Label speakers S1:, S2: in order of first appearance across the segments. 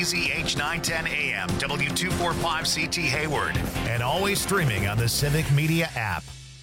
S1: KZH 910 AM, W245CT Hayward, and always streaming on the Civic Media app.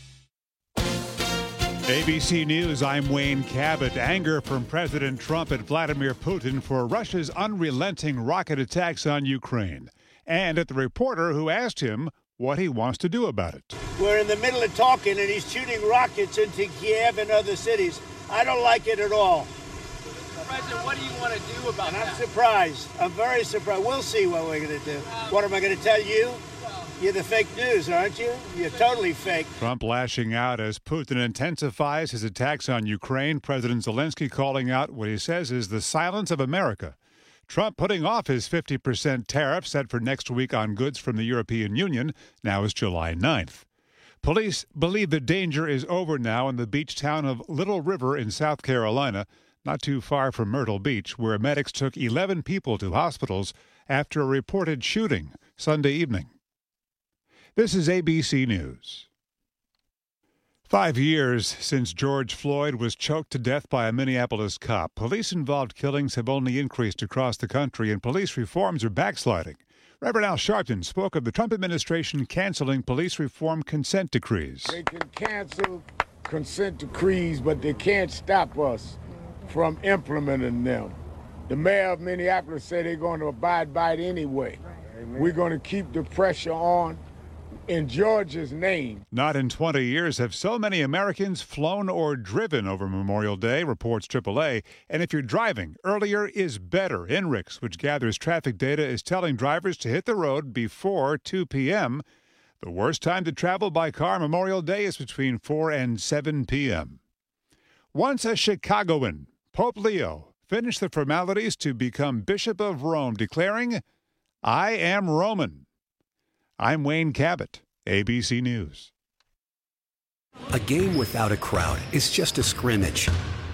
S2: ABC News, I'm Wayne Cabot. Anger from President Trump at Vladimir Putin for Russia's unrelenting rocket attacks on Ukraine. And at the reporter who asked him what he wants to do about it.
S3: We're in the middle of talking, and he's shooting rockets into Kiev and other cities. I don't like it at all.
S4: President, what do you want to do about that?
S3: I'm surprised. I'm very surprised. We'll see what we're going to do. What am I going to tell you? You're the fake news, aren't you? You're totally fake.
S2: Trump lashing out as Putin intensifies his attacks on Ukraine. President Zelensky calling out what he says is the silence of America. Trump putting off his 50% tariff set for next week on goods from the European Union. Now is July 9th. Police believe the danger is over now in the beach town of Little River in South Carolina, not too far from Myrtle Beach, where medics took 11 people to hospitals after a reported shooting Sunday evening. This is ABC News. 5 years since George Floyd was choked to death by a Minneapolis cop. Police-involved killings have only increased across the country, and police reforms are backsliding. Reverend Al Sharpton spoke of the Trump administration canceling police reform consent decrees.
S5: They can cancel consent decrees, but they can't stop us from implementing them. The mayor of Minneapolis said they're going to abide by it anyway. Amen. We're going to keep the pressure on in Georgia's name.
S2: Not in 20 years have so many Americans flown or driven over Memorial Day, reports AAA. And if you're driving, earlier is better. INRIX, which gathers traffic data, is telling drivers to hit the road before 2 p.m. The worst time to travel by car Memorial Day is between 4 and 7 p.m. Once a Chicagoan, Pope Leo finished the formalities to become Bishop of Rome, declaring, "I am Roman." I'm Wayne Cabot, ABC News.
S6: A game without a crowd is just a scrimmage.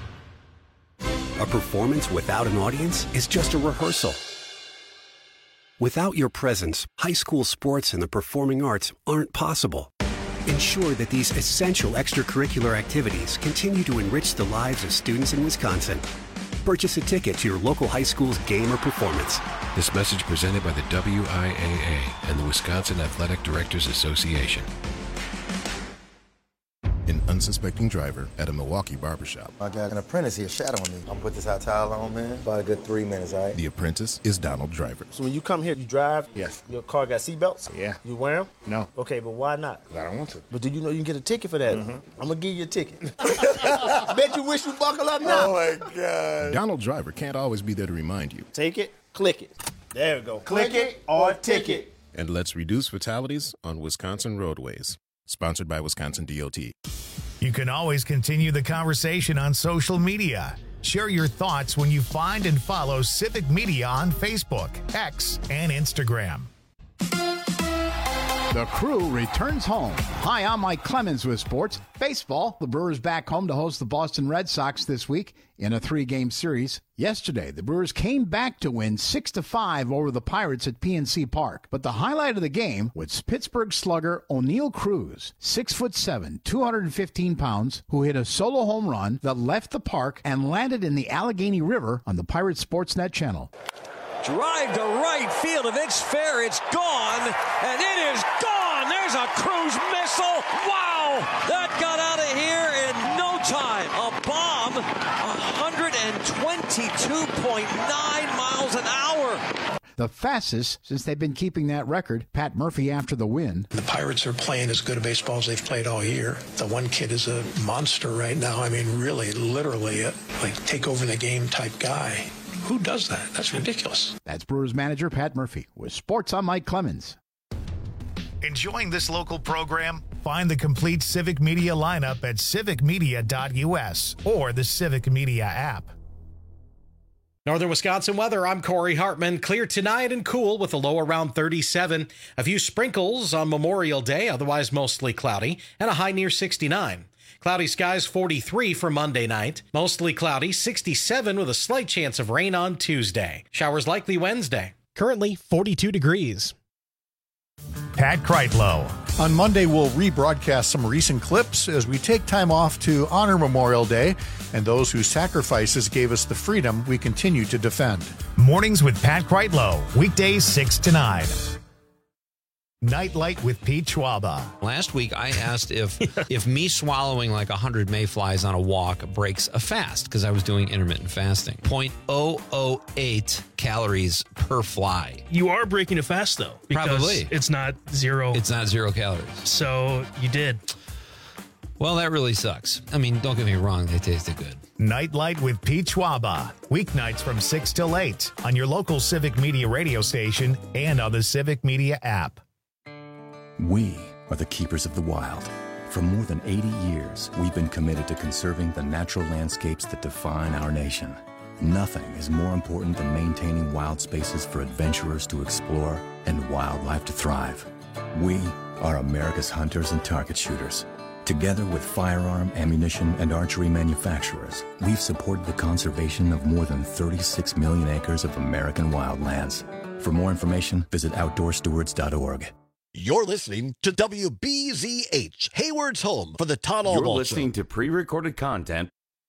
S6: A performance without an audience is just a rehearsal. Without your presence, high school sports and the performing arts aren't possible. Ensure that these essential extracurricular activities continue to enrich the lives of students in Wisconsin. Purchase a ticket to your local high school's game or performance.
S7: This message presented by the WIAA and the Wisconsin Athletic Directors Association.
S8: An unsuspecting driver at a Milwaukee barbershop.
S9: I got an apprentice here shadowing me. I'm gonna put this hot towel on, man. About a good 3 minutes, all right?
S8: The apprentice is Donald Driver.
S10: So when you come here, you drive?
S8: Yes.
S10: Your car got seatbelts?
S8: Yeah.
S10: You wear them?
S8: No.
S10: Okay, but why not?
S8: I don't want to.
S10: But do you know you can get a ticket for that? Mm-hmm. I'm gonna give you a ticket. Bet you wish you buckle up now.
S8: Oh my God. Donald Driver can't always be there to remind you.
S10: Take it, click it. There we go. Click it or ticket.
S8: And let's reduce fatalities on Wisconsin roadways. Sponsored by Wisconsin DOT.
S1: You can always continue the conversation on social media. Share your thoughts when you find and follow Civic Media on Facebook, X, and Instagram.
S11: The Crew returns home. Hi, I'm Mike Clemens with sports. Baseball, the Brewers back home to host the Boston Red Sox this week in a 3-game series. Yesterday, the Brewers came back to win 6-5 over the Pirates at PNC Park. But the highlight of the game was Pittsburgh slugger O'Neill Cruz, 6'7", 215 pounds, who hit a solo home run that left the park and landed in the Allegheny River on the Pirates Sportsnet channel.
S12: Drive to right field. If it's fair, it's gone. And it is gone. There's a Cruz missile. Wow. That got out of here in no time. A bomb. 122.9 miles an hour.
S11: The fastest since they've been keeping that record. Pat Murphy after the win.
S13: The Pirates are playing as good a baseball as they've played all year. The one kid is a monster right now. I mean, really, literally, like take over the game type guy. Who does that? That's ridiculous.
S11: That's Brewers manager Pat Murphy. With sports, I'm Mike Clemens.
S1: Enjoying this local program? Find the complete Civic Media lineup at civicmedia.us or the Civic Media app.
S14: Northern Wisconsin weather, I'm Corey Hartman. Clear tonight and cool with a low around 37. A few sprinkles on Memorial Day, otherwise mostly cloudy, and a high near 69. Cloudy skies 43 for Monday night. Mostly cloudy 67 with a slight chance of rain on Tuesday. Showers likely Wednesday.
S15: Currently 42 degrees.
S1: Pat Kreitlow.
S15: On Monday, we'll rebroadcast some recent clips as we take time off to honor Memorial Day and those whose sacrifices gave us the freedom we continue to defend.
S1: Mornings with Pat Kreitlow, weekdays 6 to 9. Nightlight with Pete Schwaba.
S16: Last week, I asked if me swallowing like 100 mayflies on a walk breaks a fast, because I was doing intermittent fasting. 0.008 calories per fly.
S17: You are breaking a fast, though. Because
S16: Probably.
S17: it's not zero.
S16: It's not 0 calories.
S17: So you did.
S16: Well, that really sucks. I mean, don't get me wrong, they tasted good.
S1: Nightlight with Pete Schwaba. Weeknights from 6 till 8 on your local Civic Media radio station and on the Civic Media app.
S18: We are the keepers of the wild. For more than 80 years, we've been committed to conserving the natural landscapes that define our nation. Nothing is more important than maintaining wild spaces for adventurers to explore and wildlife to thrive. We are America's hunters and target shooters. Together with firearm, ammunition, and archery manufacturers, we've supported the conservation of more than 36 million acres of American wildlands. For more information, visit outdoorstewards.org.
S19: You're listening to WBZH, Hayward's home for the Todd Albaugh Show.
S20: You're listening to pre-recorded content.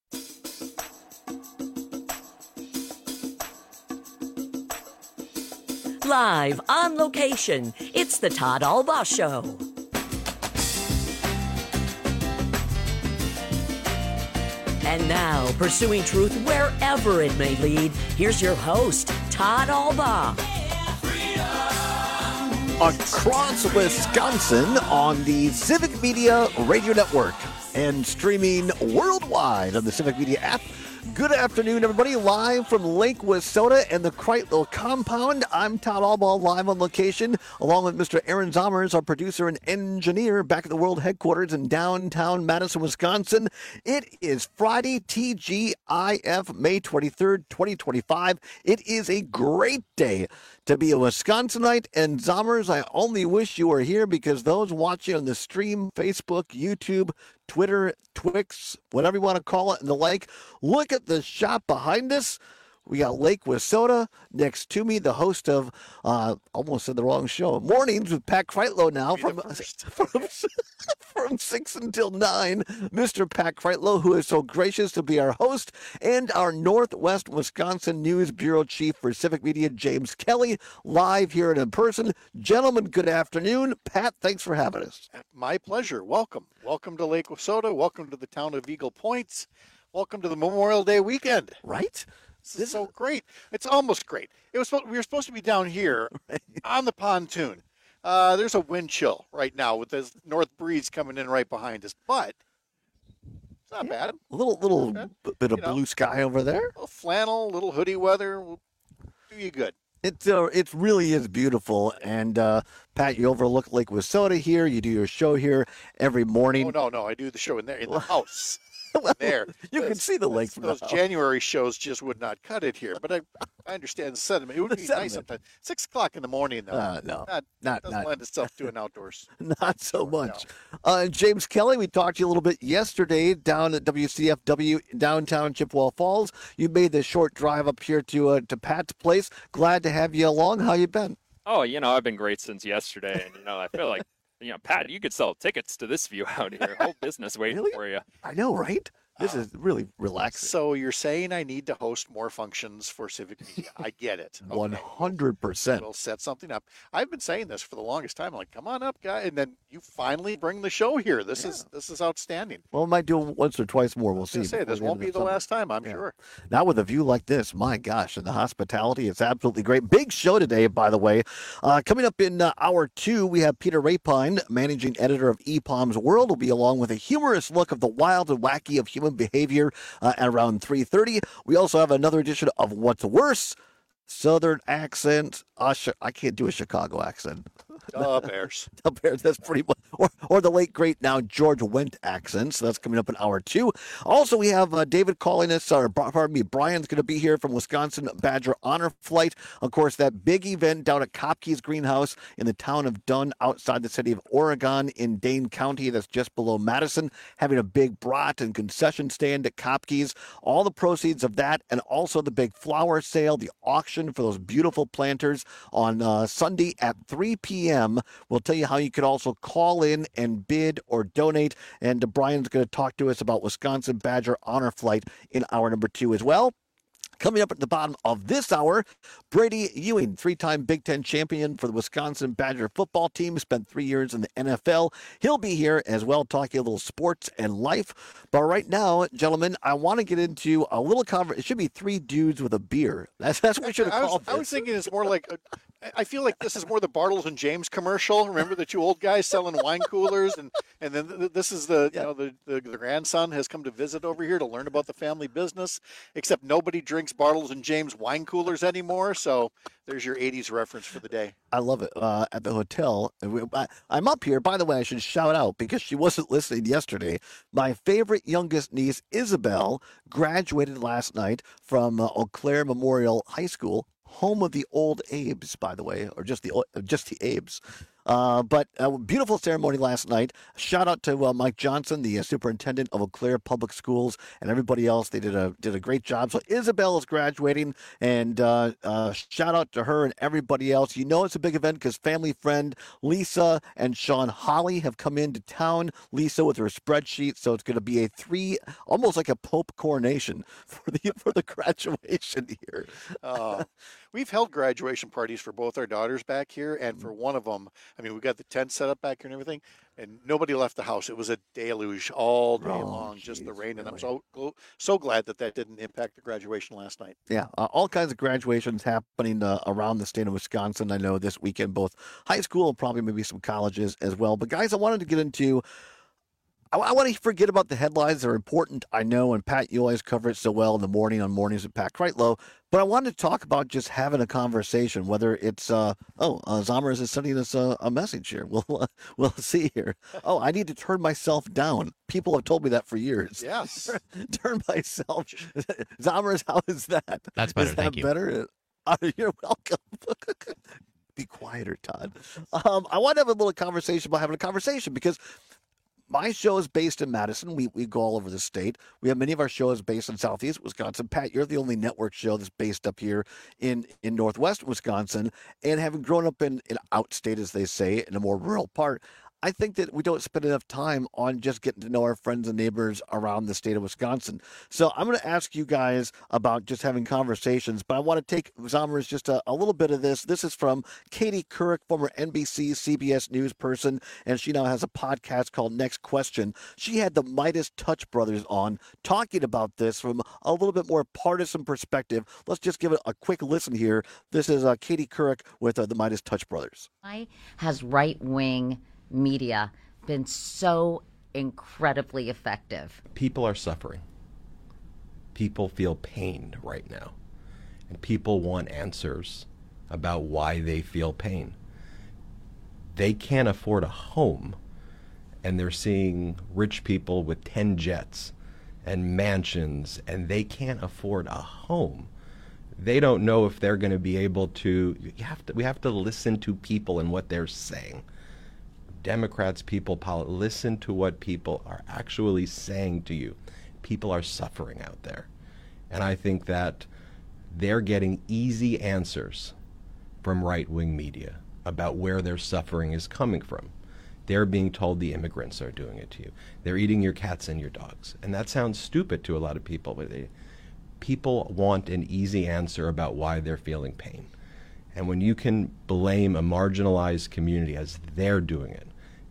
S21: Live on location, it's the Todd Albaugh Show. And now, pursuing truth wherever it may lead, here's your host, Todd Albaugh.
S19: Across Wisconsin on the Civic Media Radio Network and streaming worldwide on the Civic Media app. Good afternoon, everybody. Live from Lake Wissota and the Kreitlow compound. I'm Todd Albaugh, live on location, along with Mr. Aaron Zommers, our producer and engineer, back at the world headquarters in downtown Madison, Wisconsin. It is Friday, TGIF, May 23rd, 2025. It is a great day to be a Wisconsinite, and Zommers, I only wish you were here because those watching on the stream, Facebook, YouTube, Twitter, Twix, whatever you want to call it, and the like, look at the shop behind us. We got Lake Wissota next to me, the host of, almost said the wrong show, Mornings with Pat Kreitlow now from 6 until 9. Mr. Pat Kreitlow, who is so gracious to be our host, and our Northwest Wisconsin News Bureau Chief for Civic Media, James Kelly, live here and in person. Gentlemen, good afternoon. Pat, thanks for having us.
S22: My pleasure. Welcome. Welcome to Lake Wissota. Welcome to the town of Eagle Points. Welcome to the Memorial Day weekend.
S19: Right?
S22: This is so great. It's almost great. We were supposed to be down here on the pontoon. There's a wind chill right now with this north breeze coming in right behind us, but it's not bad.
S19: A little bit of blue sky over there.
S22: A little flannel, little hoodie weather will do you good.
S19: It really is beautiful. And, Pat, you overlook Lake Wissota here. You do your show here every morning.
S22: Oh, no. I do the show in the house.
S19: Well,
S22: there.
S19: You can see the lake from
S22: those January shows just would not cut it here. But I understand the sentiment. It would be nice sometimes. 6 o'clock in the morning, though.
S19: No.
S22: Doesn't lend itself to an outdoors.
S19: Not so much. No. James Kelly, we talked to you a little bit yesterday down at WCFW downtown Chippewa Falls. You made the short drive up here to Pat's place. Glad to have you along. How you been?
S23: Oh, I've been great since yesterday. And, I feel like, Pat, you could sell tickets to this view out here. Whole business waiting for you.
S19: I know, right? This is really relaxing.
S22: So you're saying I need to host more functions for Civic Media. I get it. Okay.
S19: 100%.
S22: We'll set something up. I've been saying this for the longest time. I'm like, come on up, guy. And then you finally bring the show here. This is outstanding.
S19: Well, I might do once or twice more. We'll see.
S22: This won't be the last time, I'm sure.
S19: Not with a view like this. My gosh. And the hospitality is absolutely great. Big show today, by the way. Coming up in hour 2, we have Peter Rapine, managing editor of EPOM's World, will be along with a humorous look of the wild and wacky of human behavior at around 3:30. We also have another edition of What's Worse, Southern accent. I can't do a Chicago accent.
S22: Bears.
S19: The Bears, that's pretty much. Or the late, great now George Wendt accent. So that's coming up in hour 2. Also, we have David calling us, Brian's going to be here from Wisconsin Badger Honor Flight. Of course, that big event down at Kopke's Greenhouse in the town of Dunn outside the city of Oregon in Dane County. That's just below Madison. Having a big brat and concession stand at Kopke's. All the proceeds of that, and also the big flower sale, the auction for those beautiful planters on Sunday at 3 p.m. p.m. We'll tell you how you can also call in and bid or donate. And Brian's going to talk to us about Wisconsin Badger Honor Flight in hour number 2 as well. Coming up at the bottom of this hour, Brady Ewing, 3-time Big Ten champion for the Wisconsin Badger football team, spent 3 years in the NFL. He'll be here as well, talking a little sports and life. But right now, gentlemen, I want to get into a little conversation. It should be 3 dudes with a beer. That's what we should have called this.
S22: I was thinking it's more like I feel like this is more the Bartles and James commercial. Remember the 2 old guys selling wine coolers, and then this is the grandson has come to visit over here to learn about the family business. Except nobody drinks Bartles and James wine coolers anymore. So there's your 80s reference for the day.
S19: I love it. At the hotel, I'm up here. By the way, I should shout out because she wasn't listening yesterday. My favorite youngest niece, Isabel, graduated last night from Eau Claire Memorial High School. Home of the old Abes, by the way, or just the Abes. But a beautiful ceremony last night. Shout out to Mike Johnson, the superintendent of Eau Claire Public Schools, and everybody else. They did a great job. So Isabel is graduating, and shout out to her and everybody else. You know it's a big event because family friend Lisa and Sean Holly have come into town. Lisa with her spreadsheet, so it's going to be almost like a Pope coronation for the graduation here.
S22: We've held graduation parties for both our daughters back here, and for one of them, I mean, we got the tent set up back here and everything, and nobody left the house. It was a deluge all day long, just the rain, and I'm so glad that didn't impact the graduation last night.
S19: Yeah, all kinds of graduations happening around the state of Wisconsin. I know this weekend, both high school and probably maybe some colleges as well. But guys, I wanted to get into. I want to forget about the headlines. They're important, I know, and Pat, you always cover it so well in the morning on Mornings with Pat Kreitlow. But I wanted to talk about just having a conversation, whether it's, Zomers is sending us a message here. We'll see here. Oh, I need to turn myself down. People have told me that for years.
S22: Yes.
S19: Turn myself. Zomers, how is that?
S3: That's better,
S19: is that
S3: thank you.
S19: Better? You're welcome. Be quieter, Todd. I want to have a little conversation about having a conversation because my show is based in Madison. We go all over the state. We have many of our shows based in Southeast Wisconsin. Pat, you're the only network show that's based up here in Northwest Wisconsin. And having grown up in outstate, as they say, in a more rural part, I think that we don't spend enough time on just getting to know our friends and neighbors around the state of Wisconsin. So I'm going to ask you guys about just having conversations, but I want to take, Zomers, just a little bit of this. This is from Katie Couric, former NBC, CBS News person, and she now has a podcast called Next Question. She had the Midas Touch brothers on talking about this from a little bit more partisan perspective. Let's just give it a quick listen here. This is Katie Couric with the Midas Touch brothers.
S4: Why has right-wing media been so incredibly effective?
S3: People are suffering. People feel pain right now. And people want answers about why they feel pain. They can't afford a home, and they're seeing rich people with 10 jets and mansions, and they can't afford a home. They don't know if they're going to be able to. We have to listen to people and what they're saying. Democrats, people, listen to what people are actually saying to you. People are suffering out there. And I think that they're getting easy answers from right-wing media about where their suffering is coming from. They're being told the immigrants are doing it to you. They're eating your cats and your dogs. And that sounds stupid to a lot of people, but people want an easy answer about why they're feeling pain. And when you can blame a marginalized community as they're doing it,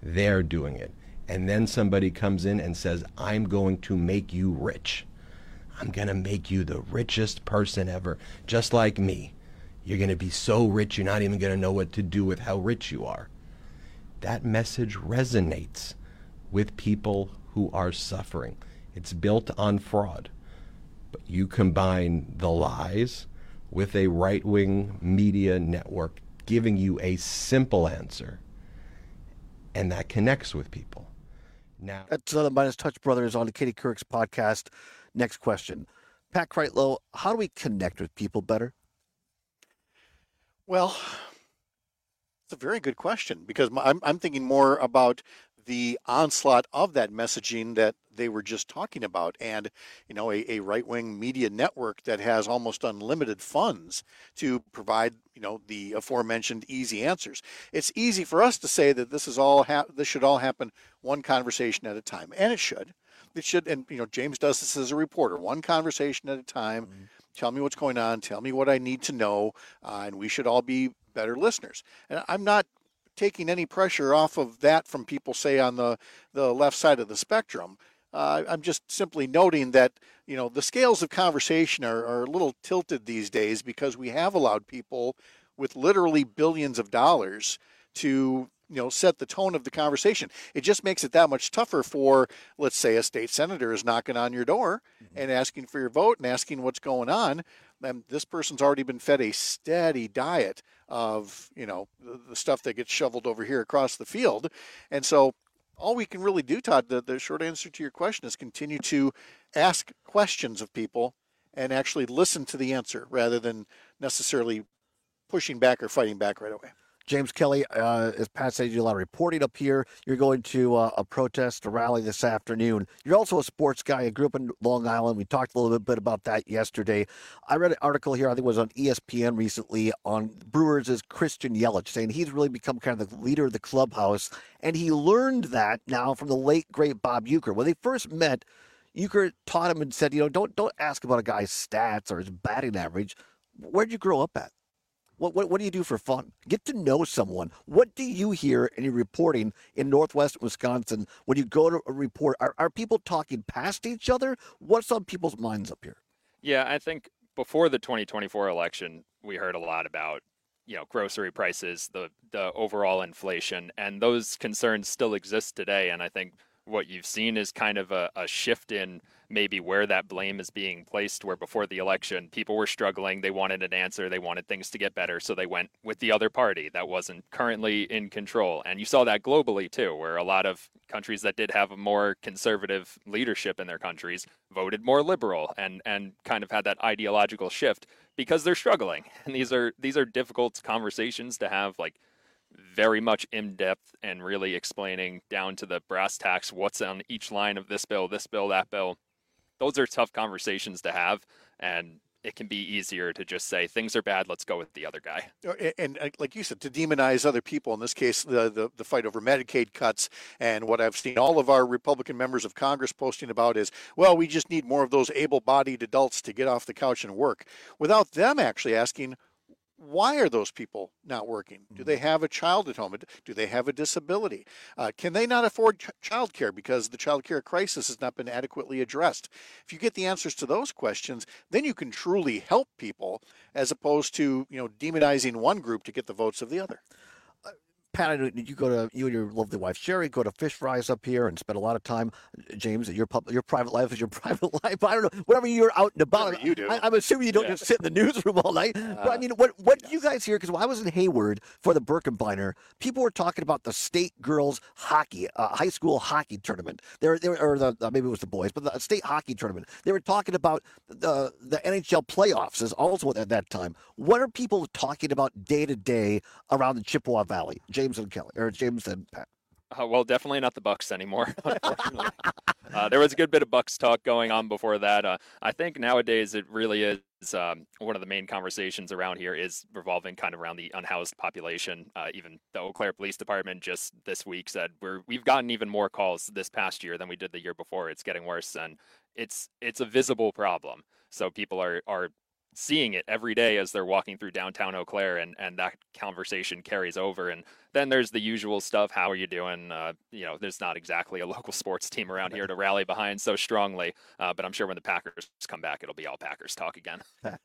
S3: and then somebody comes in and says, I'm going to make you rich. I'm going to make you the richest person ever, just like me. You're going to be so rich, you're not even going to know what to do with how rich you are. That message resonates with people who are suffering. It's built on fraud. But you combine the lies with a right-wing media network giving you a simple answer, and that connects with people. Now,
S19: that's the Midas Touch brothers on Katie Couric's podcast. Next question. Pat Kreitlow, how do we connect with people better?
S22: Well, It's a very good question, because I'm thinking more about the onslaught of that messaging that they were just talking about, and a right-wing media network that has almost unlimited funds to provide the aforementioned easy answers. It's easy for us to say that this should all happen one conversation at a time, and it should. It should, and James does this as a reporter, one conversation at a time. Mm-hmm. Tell me what's going on. Tell me what I need to know, and we should all be better listeners. And I'm not taking any pressure off of that from people, say, on the left side of the spectrum. I'm just simply noting that, the scales of conversation are a little tilted these days, because we have allowed people with literally billions of dollars to, set the tone of the conversation. It just makes it that much tougher for, let's say, a state senator is knocking on your door and asking for your vote and asking what's going on. And this person's already been fed a steady diet of, the stuff that gets shoveled over here across the field. And so all we can really do, Todd, the short answer to your question is continue to ask questions of people and actually listen to the answer rather than necessarily pushing back or fighting back right away.
S19: James Kelly, as Pat said, you do a lot of reporting up here. You're going to a protest, a rally this afternoon. You're also a sports guy. You grew up in Long Island. We talked a little bit about that yesterday. I read an article here, I think it was on ESPN recently, on Brewers' Christian Yelich, saying he's really become kind of the leader of the clubhouse. And he learned that now from the late, great Bob Uecker. When they first met, Uecker taught him and said, don't ask about a guy's stats or his batting average. Where'd you grow up at? What do you do for fun? Get to know someone. What do you hear in your reporting in Northwest Wisconsin when you go to a report? Are people talking past each other? What's on people's minds up here?
S23: Yeah, I think before the 2024 election, we heard a lot about, grocery prices, the overall inflation, and those concerns still exist today. And I think what you've seen is kind of a shift in maybe where that blame is being placed, where before the election, people were struggling. They wanted an answer. They wanted things to get better. So they went with the other party that wasn't currently in control. And you saw that globally, too, where a lot of countries that did have a more conservative leadership in their countries voted more liberal and kind of had that ideological shift because they're struggling. And these are difficult conversations to have, like, very much in depth and really explaining down to the brass tacks what's on each line of this bill, that bill. Those are tough conversations to have, and it can be easier to just say things are bad, let's go with the other guy.
S22: And like you said, to demonize other people, in this case, the fight over Medicaid cuts, and what I've seen all of our Republican members of Congress posting about is, well, we just need more of those able-bodied adults to get off the couch and work, without them actually asking, why are those people not working? Do they have a child at home? Do they have a disability? Can they not afford child care because the child care crisis has not been adequately addressed? If you get the answers to those questions, then you can truly help people, as opposed to demonizing one group to get the votes of the other.
S19: Pat, did you and your lovely wife Sherry go to fish fries up here and spend a lot of time? James, your private life is your private life. I don't know, whatever you're out and about.
S22: You do.
S19: I'm assuming you don't just sit in the newsroom all night. But I mean, what do you guys hear? Because when I was in Hayward for the Birkenbeiner, people were talking about the state girls hockey, high school hockey tournament. Maybe it was the boys, but the state hockey tournament. They were talking about the NHL playoffs is also at that time. What are people talking about day to day around the Chippewa Valley? James and Pat.
S23: Well, definitely not the Bucks anymore, unfortunately. There was a good bit of Bucks talk going on before that. I think nowadays it really is one of the main conversations around here is revolving kind of around the unhoused population. Even the Eau Claire Police Department just this week said we've gotten even more calls this past year than we did the year before. It's getting worse, and it's a visible problem. So people are seeing it every day as they're walking through downtown Eau Claire, and that conversation carries over. And then there's the usual stuff. How are you doing? There's not exactly a local sports team around here to rally behind so strongly. But I'm sure when the Packers come back, it'll be all Packers talk again.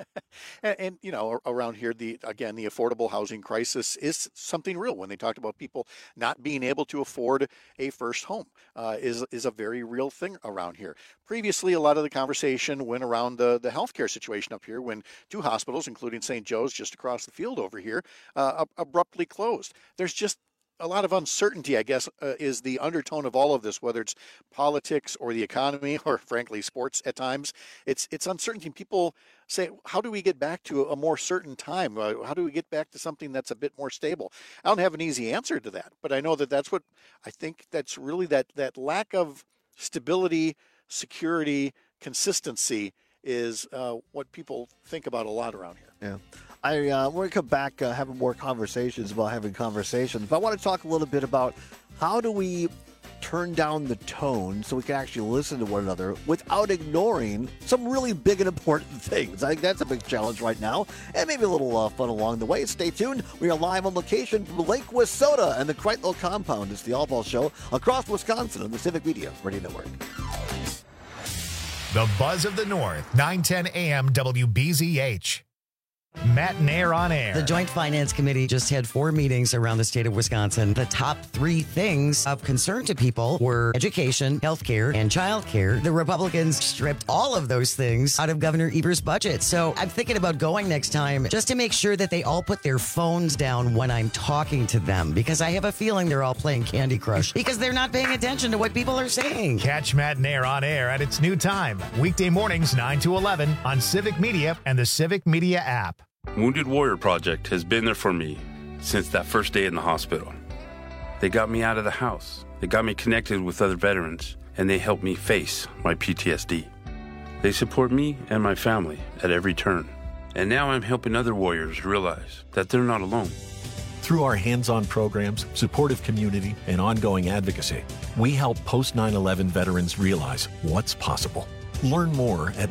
S22: and around here, the affordable housing crisis is something real. When they talked about people not being able to afford a first home, is a very real thing around here. Previously, a lot of the conversation went around the healthcare situation up here when two hospitals, including St. Joe's just across the field over here, abruptly closed. There's just a lot of uncertainty, I guess, is the undertone of all of this, whether it's politics or the economy or, frankly, sports at times. It's uncertainty. People say, how do we get back to a more certain time? How do we get back to something that's a bit more stable? I don't have an easy answer to that, but I know that's what I think that's really that lack of stability, security, consistency is what people think about a lot around here.
S19: Yeah. We're going to come back having more conversations about having conversations. But I want to talk a little bit about how do we turn down the tone so we can actually listen to one another without ignoring some really big and important things. I think that's a big challenge right now, and maybe a little fun along the way. Stay tuned. We are live on location from Lake Wissota and the Kreitlow compound. It's the All Ball Show across Wisconsin on the Civic Media Radio Network.
S1: The Buzz of the North, 910 AM WBZH. Matt Nair on air.
S2: The Joint Finance Committee just had 4 meetings around the state of Wisconsin. The top 3 things of concern to people were education, healthcare, and childcare. The Republicans stripped all of those things out of Governor Evers' budget. So I'm thinking about going next time just to make sure that they all put their phones down when I'm talking to them, because I have a feeling they're all playing Candy Crush because they're not paying attention to what people are saying.
S1: Catch Matt Nair on air at its new time, weekday mornings 9 to 11 on Civic Media and the Civic Media app.
S5: Wounded Warrior Project has been there for me since that first day in the hospital. They got me out of the house, they got me connected with other veterans, and they helped me face my PTSD. They support me and my family at every turn. And now I'm helping other warriors realize that they're not alone.
S6: Through our hands-on programs, supportive community, and ongoing advocacy, we help post-9/11 veterans realize what's possible. Learn more at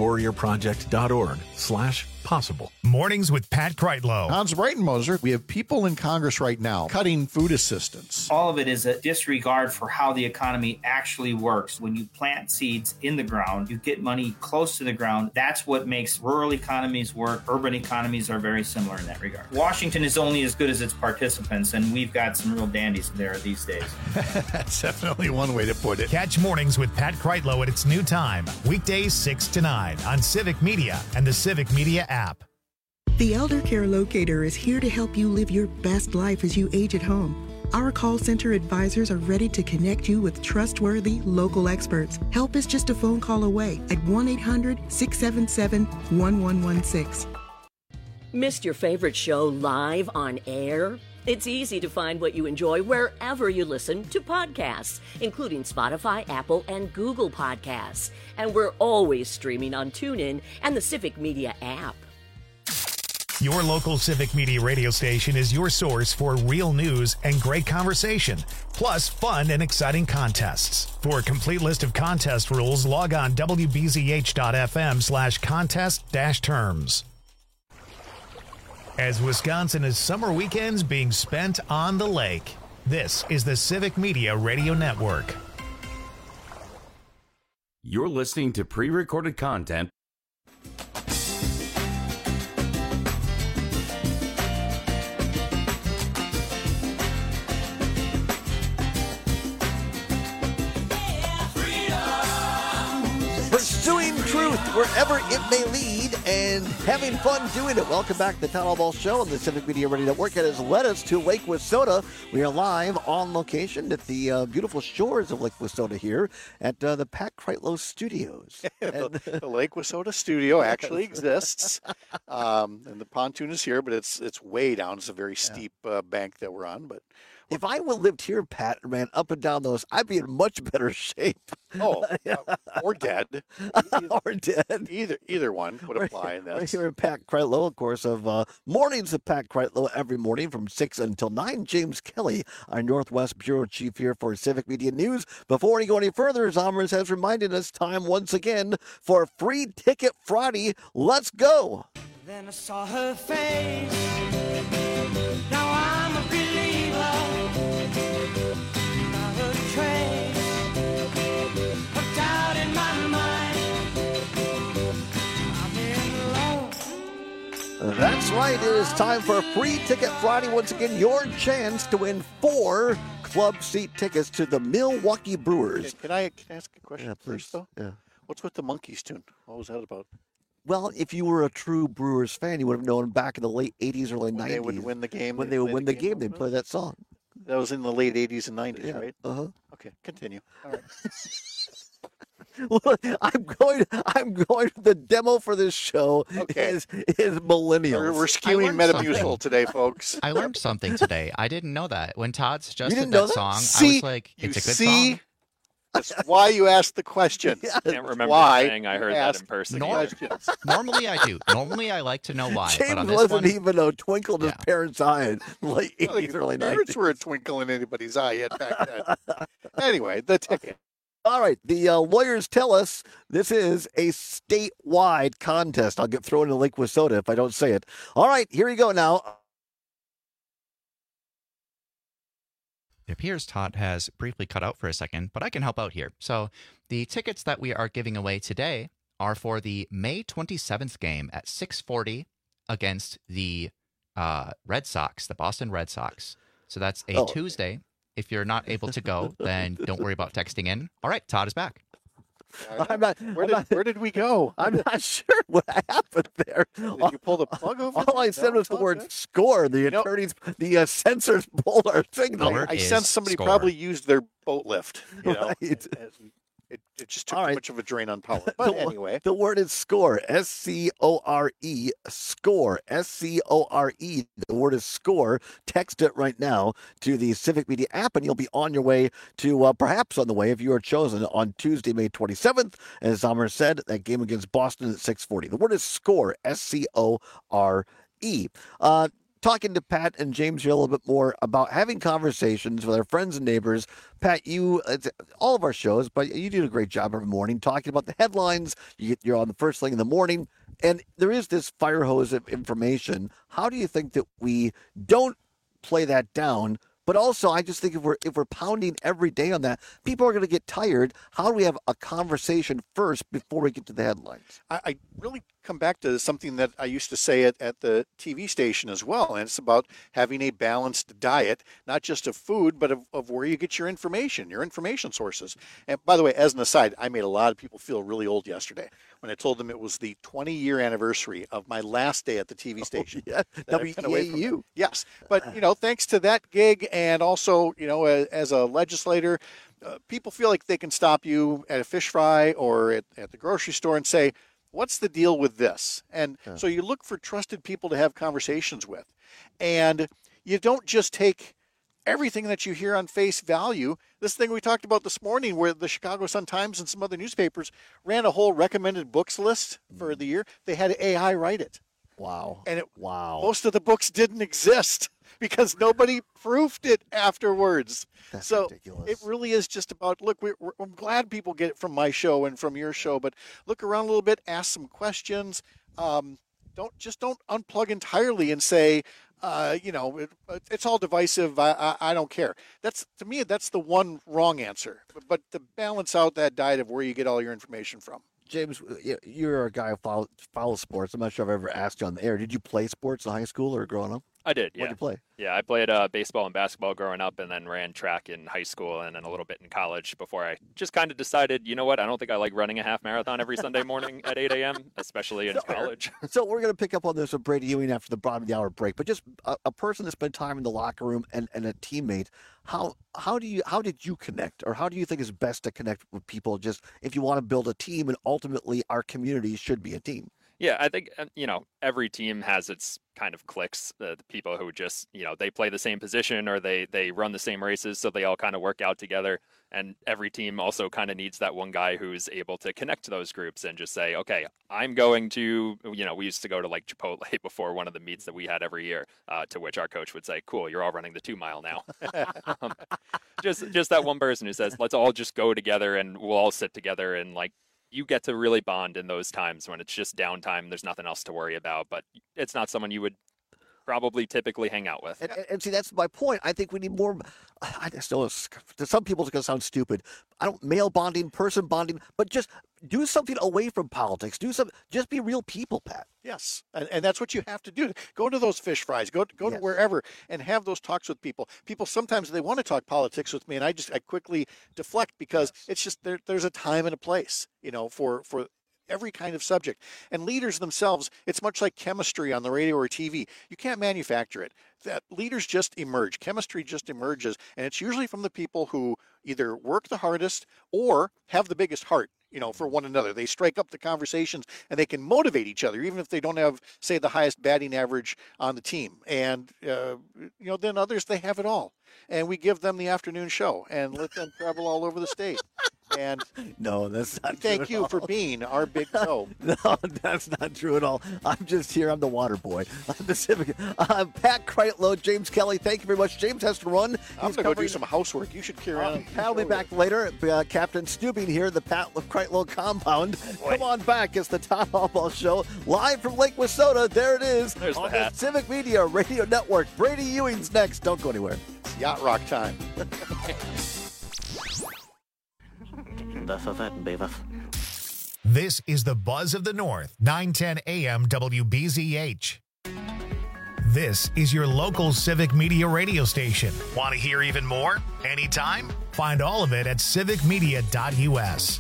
S6: woundedwarriorproject.org/possible.
S1: Mornings with Pat Kreitlow.
S15: Hans Breitenmoser, we have people in Congress right now cutting food assistance.
S24: All of it is a disregard for how the economy actually works. When you plant seeds in the ground, you get money close to the ground. That's what makes rural economies work. Urban economies are very similar in that regard. Washington is only as good as its participants, and we've got some real dandies there these days.
S15: That's definitely one way to put it.
S1: Catch Mornings with Pat Kreitlow at its new time, weekdays 6 to 9 on Civic Media and the Civic Media app.
S25: The Elder Care Locator is here to help you live your best life as you age at home. Our call center advisors are ready to connect you with trustworthy local experts. Help is just a phone call away at 1-800-677-1116.
S21: Missed your favorite show live on air? It's easy to find what you enjoy wherever you listen to podcasts, including Spotify, Apple, and Google Podcasts. And we're always streaming on TuneIn and the Civic Media app.
S1: Your local Civic Media radio station is your source for real news and great conversation, plus fun and exciting contests. For a complete list of contest rules, log on wbzh.fm/contest-terms. As Wisconsin is summer weekends being spent on the lake, this is the Civic Media Radio Network.
S20: You're listening to pre-recorded content.
S19: Pursuing truth wherever it may lead and having fun doing it. Welcome back to the Town Hall Ball Show on the Civic Media Radio Network. It has led us to Lake Wissota. We are live on location at the beautiful shores of Lake Wissota here at the Pat Kreitlow Studios.
S22: The Lake Wissota studio actually exists, and the pontoon is here, but it's way down. It's a very steep bank that we're on, but.
S19: If I would have lived here, Pat, and ran up and down those, I'd be in much better shape.
S22: Oh, or dead.
S19: Or dead.
S22: Either one would apply in that.
S19: We're here at Pat Kreitlow, of course, of Mornings of Pat Kreitlow every morning from 6 until 9. James Kelly, our Northwest Bureau Chief here for Civic Media News. Before we go any further, Zomers has reminded us time once again for Free Ticket Friday. Let's go.
S26: Then I saw her face. Now I'm a believer. Not a trace of doubt in my mind. I'm in love.
S19: That's right. It is time for Free Ticket Friday. Once again, your chance to win 4 club seat tickets to the Milwaukee Brewers.
S22: Can I ask a question
S19: please.
S22: first, though?
S19: Yeah.
S22: What's with the Monkees tune? What was that about?
S19: Well, if you were a true Brewers fan, you would have known back in the late 80s, early 90s.
S22: They would win the game.
S19: When they would win the game, they'd play that song.
S22: That was in the late 80s and 90s,
S19: Yeah.
S22: right?
S19: Uh-huh.
S22: Okay, continue. All right.
S19: Well, I'm going. The demo for this show is millennials.
S22: We're skewing Metamucil today, folks.
S7: I learned something today. I didn't know that. When Todd suggested
S22: didn't know
S7: that
S22: that?
S7: song,
S22: See?
S7: I was like, it's a good song.
S22: That's why you asked the question.
S23: Can't remember
S22: why
S23: saying I heard that in person.
S7: Normally I do. Normally I like to know why. but
S19: James
S7: on this
S19: wasn't
S7: one,
S19: even a twinkle in his parents' eye in late
S22: I don't think
S19: 80s, early
S22: parents
S19: 90s.
S22: were a twinkle in anybody's eye yet back then. Anyway, the ticket.
S19: All right, the lawyers tell us this is a statewide contest. I'll get thrown in Lake Wissota if I don't say it. All right, here we go now.
S7: it appears Todd has briefly cut out for a second, but I can help out here. So the tickets that we are giving away today are for the May 27th game at 6:40 against the Red Sox, the Boston Red Sox. So that's a Tuesday. If you're not able to go, then don't worry about texting in. All right, Todd is back.
S22: Where did we go?
S19: I'm not sure what happened there.
S22: Did you pull the plug over?
S19: All I said was the word score. The attorneys, the censors pulled our signal.
S22: I sense somebody probably used their boat lift. You know,
S19: Right.
S22: it just took too much of a drain on power. But anyway,
S19: the word is score. S-C-O-R-E. Score. S-C-O-R-E. The word is score. Text it right now to the Civic Media app, and you'll be on your way to, perhaps on the way, if you are chosen on Tuesday, May 27th. As Zomer said, that game against Boston at 6:40. The word is score. S-C-O-R-E. Talking to Pat and James here a little bit more about having conversations with our friends and neighbors. Pat, it's all of our shows, but you do a great job every morning talking about the headlines. You're on the first thing in the morning, and there is this fire hose of information. How do you think that we don't play that down? But also, I just think if we're pounding every day on that, people are going to get tired. How do we have a conversation first before we get to the headlines?
S22: I really come back to something that I used to say at the TV station as well, and it's about having a balanced diet, not just of food, but of where you get your information sources. And by the way, as an aside, I made a lot of people feel really old yesterday when I told them it was the 20-year anniversary of my last day at the TV station.
S19: Yeah,
S22: WEAU. Yes, but thanks to that gig, and also as a legislator, people feel like they can stop you at a fish fry or at the grocery store and say, what's the deal with this? And so you look for trusted people to have conversations with. And you don't just take everything that you hear on face value. This thing we talked about this morning where the Chicago Sun-Times and some other newspapers ran a whole recommended books list for the year. They had AI write it.
S19: Wow.
S22: And most of the books didn't exist because nobody proofed it afterwards.
S19: That's
S22: so
S19: ridiculous.
S22: It really is just about, look, I'm glad people get it from my show and from your show, but look around a little bit, ask some questions. Don't unplug entirely and say, it's all divisive. I don't care. To me, that's the one wrong answer. But to balance out that diet of where you get all your information from.
S19: James, you're a guy who follows sports. I'm not sure I've ever asked you on the air. Did you play sports in high school or growing up?
S23: I did, yeah.
S19: What did you play?
S23: Yeah, I played baseball and basketball growing up and then ran track in high school and then a little bit in college before I just kind of decided, you know what, I don't think I like running a half marathon every Sunday morning at 8 a.m., especially in college.
S19: So we're going to pick up on this with Brady Ewing after the bottom of the hour break, but just a person that spent time in the locker room and a teammate, how did you connect, or how do you think is best to connect with people just if you want to build a team, and ultimately our community should be a team?
S23: Yeah, I think, every team has its kind of cliques, the people who just, they play the same position or they run the same races, so they all kind of work out together. And every team also kind of needs that one guy who's able to connect to those groups and just say, okay, I'm going to, we used to go to like Chipotle before one of the meets that we had every year, to which our coach would say, cool, you're all running the 2 mile now. Just that one person who says, let's all just go together and we'll all sit together and you get to really bond in those times when it's just downtime. There's nothing else to worry about, but it's not someone you would probably typically hang out with.
S19: And see, that's my point. I think we need more. I just know to some people it's going to sound stupid. Male bonding, person bonding, but just do something away from politics. Just be real people, Pat.
S22: Yes, and that's what you have to do. Go to those fish fries. Go to wherever and have those talks with people. People sometimes they want to talk politics with me, and I quickly deflect because it's just there's a time and a place, for every kind of subject. And leaders themselves, it's much like chemistry on the radio or TV. You can't manufacture it. That leaders just emerge. Chemistry just emerges, and it's usually from the people who either work the hardest or have the biggest heart, for one another. They strike up the conversations, and they can motivate each other, even if they don't have, say, the highest batting average on the team. And, then others, they have it all. And we give them the afternoon show and let them travel all over the state. And
S19: no, that's not true.
S22: Thank you for being our big toe.
S19: No, that's not true at all. I'm just here. I'm the water boy. I'm the Civic. Pat Kreitlow, James Kelly, thank you very much. James has to run.
S22: I'm going to go do some housework. You should carry on.
S19: Pat will be back later. Captain Stubing here, the Pat Kreitlow compound. Come on back. It's the Todd Harbaugh Show, live from Lake Wissota. There it is.
S23: There's
S19: on
S23: the hat.
S19: the Civic Media Radio Network. Brady Ewing's next. Don't go anywhere.
S22: It's yacht rock time.
S19: This is it, Beavis.
S1: This is the Buzz of the North, 910 AM WBZH. This is your local Civic Media radio station. Want to hear even more? Anytime? Find all of it at civicmedia.us.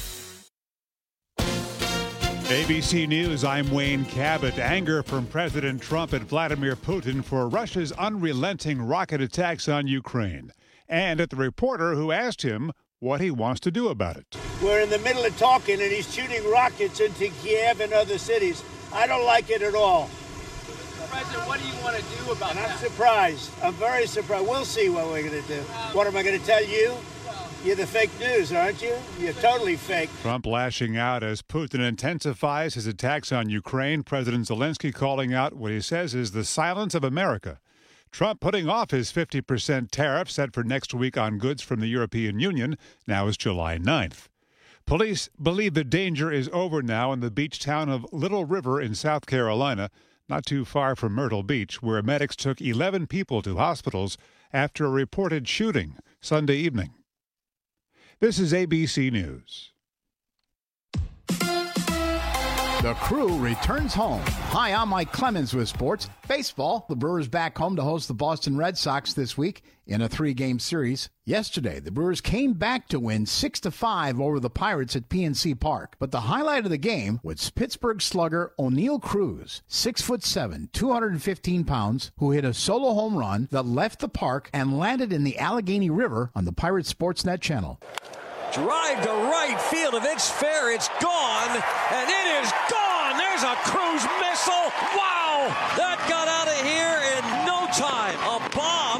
S8: ABC News, I'm Wayne Cabot. Anger from President Trump and Vladimir Putin for Russia's unrelenting rocket attacks on Ukraine. And at the reporter who asked him what he wants to do about it.
S9: We're in the middle of talking, and he's shooting rockets into Kiev and other cities. I don't like it at all.
S10: President, what do you want to do about that?
S9: I'm surprised. I'm very surprised. We'll see what we're going to do. What am I going to tell you? You're the fake news, aren't you? You're totally fake.
S8: Trump lashing out as Putin intensifies his attacks on Ukraine. President Zelensky calling out what he says is the silence of America. Trump putting off his 50% tariff set for next week on goods from the European Union. Now is July 9th. Police believe the danger is over now in the beach town of Little River in South Carolina, not too far from Myrtle Beach, where medics took 11 people to hospitals after a reported shooting Sunday evening. This is ABC News.
S11: The Crew returns home. Hi, I'm Mike Clemens with sports. Baseball, the Brewers back home to host the Boston Red Sox this week in a 3-game series. Yesterday, the Brewers came back to win 6-5 over the Pirates at PNC Park. But the highlight of the game was Pittsburgh slugger O'Neill Cruz, 6'7", 215 pounds, who hit a solo home run that left the park and landed in the Allegheny River on the Pirates Sportsnet channel.
S12: Drive to right field. If it's fair, it's gone. And it is gone. There's a Cruz missile. Wow. That got out of here in no time. A bomb,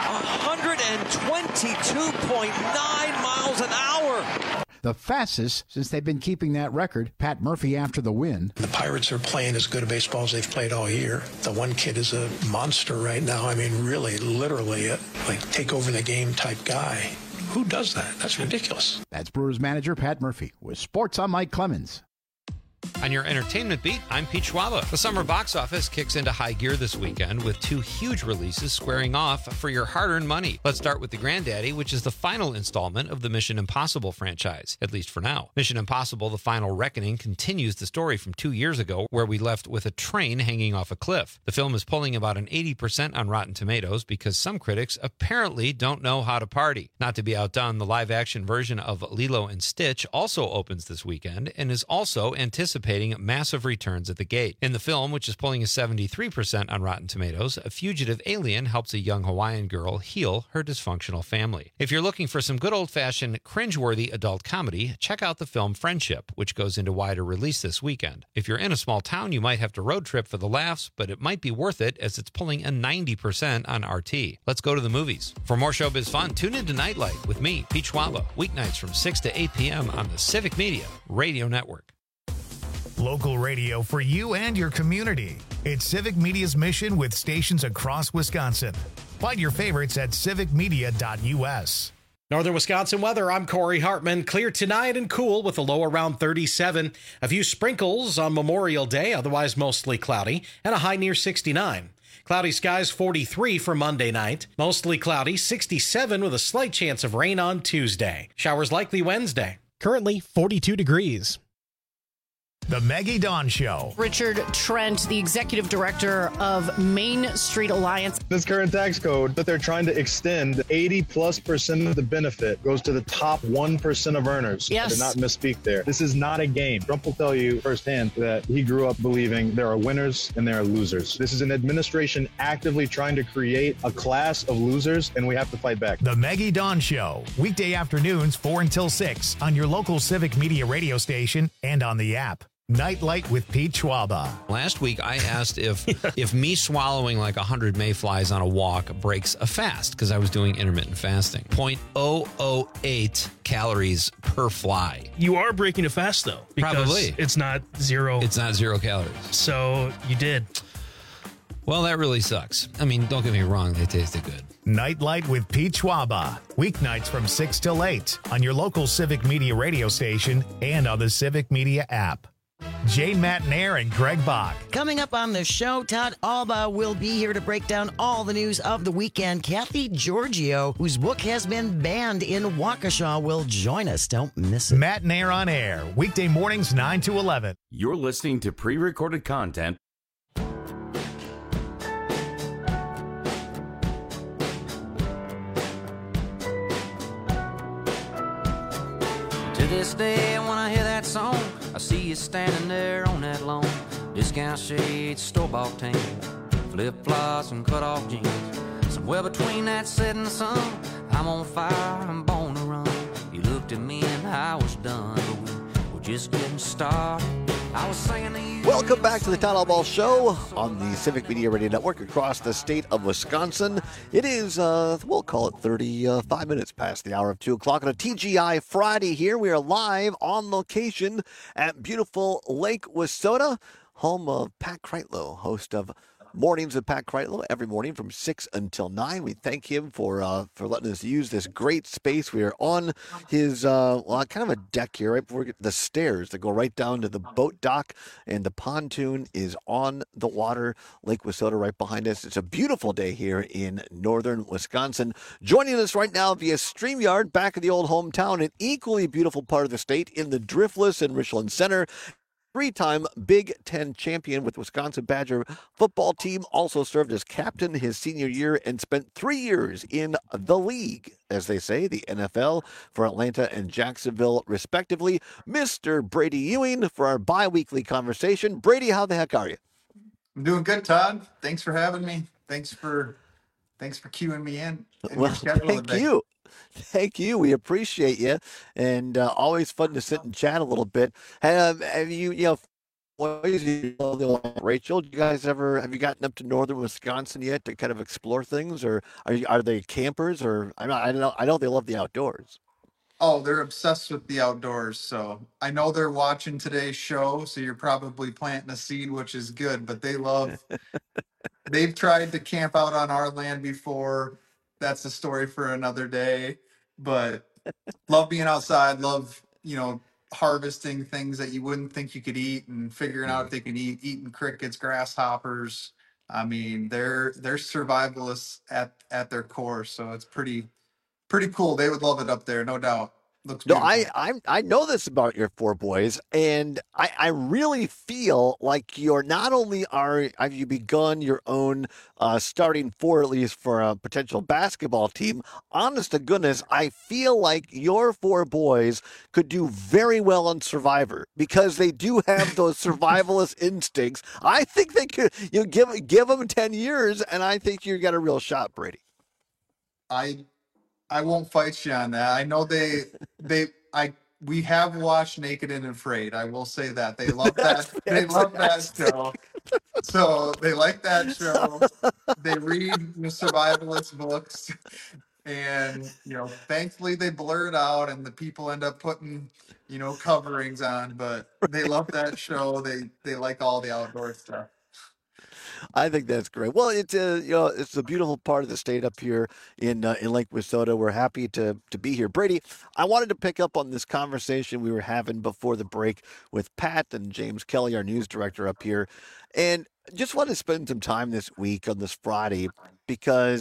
S12: 122.9 miles an hour.
S11: The fastest since they've been keeping that record. Pat Murphy after the win.
S13: The Pirates are playing as good a baseball as they've played all year. The one kid is a monster right now. I mean, really, literally, like take over the game type guy. Who does that? That's ridiculous.
S11: That's Brewers manager Pat Murphy. With sports, I'm Mike Clemens.
S16: On your entertainment beat, I'm Pete Schwaba. The summer box office kicks into high gear this weekend with 2 huge releases squaring off for your hard-earned money. Let's start with The Granddaddy, which is the final installment of the Mission Impossible franchise, at least for now. Mission Impossible: The Final Reckoning continues the story from 2 years ago, where we left with a train hanging off a cliff. The film is pulling about an 80% on Rotten Tomatoes because some critics apparently don't know how to party. Not to be outdone, the live-action version of Lilo and Stitch also opens this weekend and is also anticipating massive returns at the gate. In the film, which is pulling a 73% on Rotten Tomatoes, a fugitive alien helps a young Hawaiian girl heal her dysfunctional family. If you're looking for some good old-fashioned cringeworthy adult comedy, check out the film Friendship, which goes into wider release this weekend. If you're in a small town, you might have to road trip for the laughs, but it might be worth it as it's pulling a 90% on RT. Let's go to the movies. For more showbiz fun, tune in to Nightlight with me, Pete Schwaba, weeknights from 6 to 8 p.m. on the Civic Media Radio Network.
S1: Local radio for you and your community. It's Civic Media's mission with stations across Wisconsin. Find your favorites at civicmedia.us.
S14: Northern Wisconsin weather, I'm Corey Hartman. Clear tonight and cool with a low around 37. A few sprinkles on Memorial Day, otherwise mostly cloudy, and a high near 69. Cloudy skies 43 for Monday night. Mostly cloudy, 67 with a slight chance of rain on Tuesday. Showers likely Wednesday.
S27: Currently 42 degrees.
S1: The Maggie Dawn Show.
S2: Richard Trent, the executive director of Main Street Alliance.
S3: This current tax code that they're trying to extend, 80+% of the benefit goes to the top 1% of earners.
S2: Yes.
S3: I did not misspeak there. This is not a game. Trump will tell you firsthand that he grew up believing there are winners and there are losers. This is an administration actively trying to create a class of losers, and we have to fight back.
S1: The Maggie Dawn Show. Weekday afternoons 4 until 6 on your local Civic Media radio station and on the app. Nightlight with Pete Schwaba.
S16: Last week, I asked if me swallowing like 100 mayflies on a walk breaks a fast, because I was doing intermittent fasting. 0.008 calories per fly.
S4: You are breaking a fast, though. Because
S16: Probably.
S4: It's not zero.
S16: It's not 0 calories.
S4: So you did.
S16: Well, that really sucks. I mean, don't get me wrong. They tasted good.
S1: Nightlight with Pete Schwaba. Weeknights from 6 till 8 on your local Civic Media radio station and on the Civic Media app. Jane Matnair and Greg Bach.
S5: Coming up on the show, Todd Alba will be here to break down all the news of the weekend. Kathy Giorgio, whose book has been banned in Waukesha, will join us. Don't miss it.
S1: Matnair on air, weekday mornings 9 to 11.
S20: You're listening to pre-recorded content.
S17: To this day, when I hear that song, I see you standing there on that lawn. Discount shades, store-bought tan, flip-flops and cut-off jeans. Somewhere between that setting sun, I'm on fire, I'm born to run. You looked at me and I was done, but we were just getting started. I was saying to you...
S19: Welcome back to the Town Hall Ball Show on the Civic Media Radio Network across the state of Wisconsin. It is, we'll call it 35 minutes past the hour of 2 o'clock on a TGI Friday here. We are live on location at beautiful Lake Wissota, home of Pat Kreitlow, host of Mornings with Pat Kreitlow every morning from 6 until 9. We thank him for letting us use this great space. We are on his, kind of a deck here, right before we get the stairs that go right down to the boat dock, and the pontoon is on the water. Lake Wissota right behind us. It's a beautiful day here in northern Wisconsin. Joining us right now via StreamYard, back in the old hometown, an equally beautiful part of the state in the Driftless and Richland Center. Three-time Big Ten champion with Wisconsin Badger football team, also served as captain his senior year and spent 3 years in the league, as they say, the NFL, for Atlanta and Jacksonville, respectively. Mr. Brady Ewing for our bi-weekly conversation. Brady, how the heck are you?
S18: I'm doing good, Todd. Thanks for having me. Thanks for queuing me in.
S19: Well, thank you. Thank you. We appreciate you, and always fun to sit and chat a little bit. Have you, Rachel, have you gotten up to northern Wisconsin yet to kind of explore things, or are they campers, or I know they love the outdoors.
S18: Oh, they're obsessed with the outdoors. So I know they're watching today's show. So you're probably planting a seed, which is good. But they've tried to camp out on our land before. That's a story for another day. But love being outside. Love, harvesting things that you wouldn't think you could eat and figuring out if they can eating crickets, grasshoppers. I mean, they're survivalists at their core. So it's pretty cool. They would love it up there, no doubt. Looks beautiful.
S19: No, I know this about your four boys, and I really feel like you're not only have you begun your own starting four, at least for a potential basketball team. Honest to goodness, I feel like your four boys could do very well on Survivor because they do have those survivalist instincts. I think they could. Give them 10 years, and I think you got a real shot, Brady.
S18: I won't fight you on that. I know we have watched Naked and Afraid. I will say that. They love that. They love that show. So they like that show. They read the survivalist books. And, thankfully they blur it out and the people end up putting, coverings on. But they love that show. They like all the outdoor stuff.
S19: I think that's great. Well, it's a beautiful part of the state up here in Lake Wissota. We're happy to be here. Brady, I wanted to pick up on this conversation we were having before the break with Pat and James Kelly, our news director up here, and just want to spend some time this week on this Friday because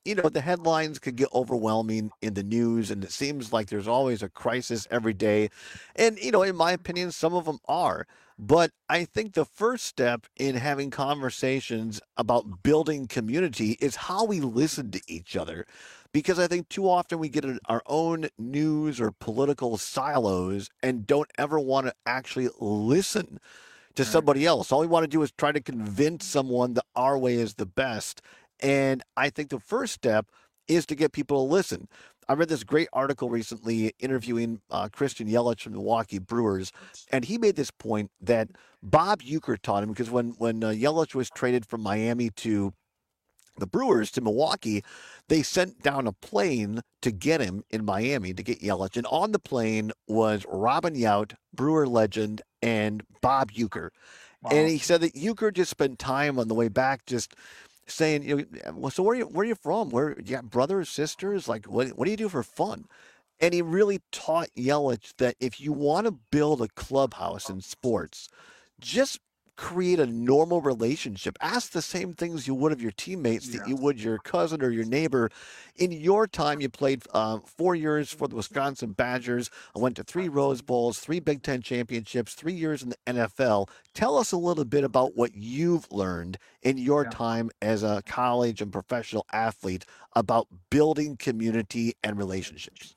S19: the headlines could get overwhelming in the news, and it seems like there's always a crisis every day. And, in my opinion, some of them are. But I think the first step in having conversations about building community is how we listen to each other. Because I think too often we get in our own news or political silos and don't ever want to actually listen to somebody else. All we want to do is try to convince someone that our way is the best. And I think the first step is to get people to listen. I read this great article recently interviewing Christian Yelich from Milwaukee Brewers, and he made this point that Bob Uecker taught him, because when Yelich was traded from Miami to the Brewers to Milwaukee, they sent down a plane to get him in Miami, to get Yelich. And on the plane was Robin Yount, Brewer legend, and Bob Uecker. Wow. And he said that Uecker just spent time on the way back just saying, well, so where are you from? Where you got brothers, sisters? Like, what do you do for fun? And he really taught Yelich that if you want to build a clubhouse in sports, just create a normal relationship. Ask the same things you would of your teammates that you would your cousin or your neighbor. In your time, you played 4 years for the Wisconsin Badgers. I went to 3 Rose Bowls, 3 Big Ten championships, 3 years in the NFL. Tell us a little bit about what you've learned in your time as a college and professional athlete about building community and relationships.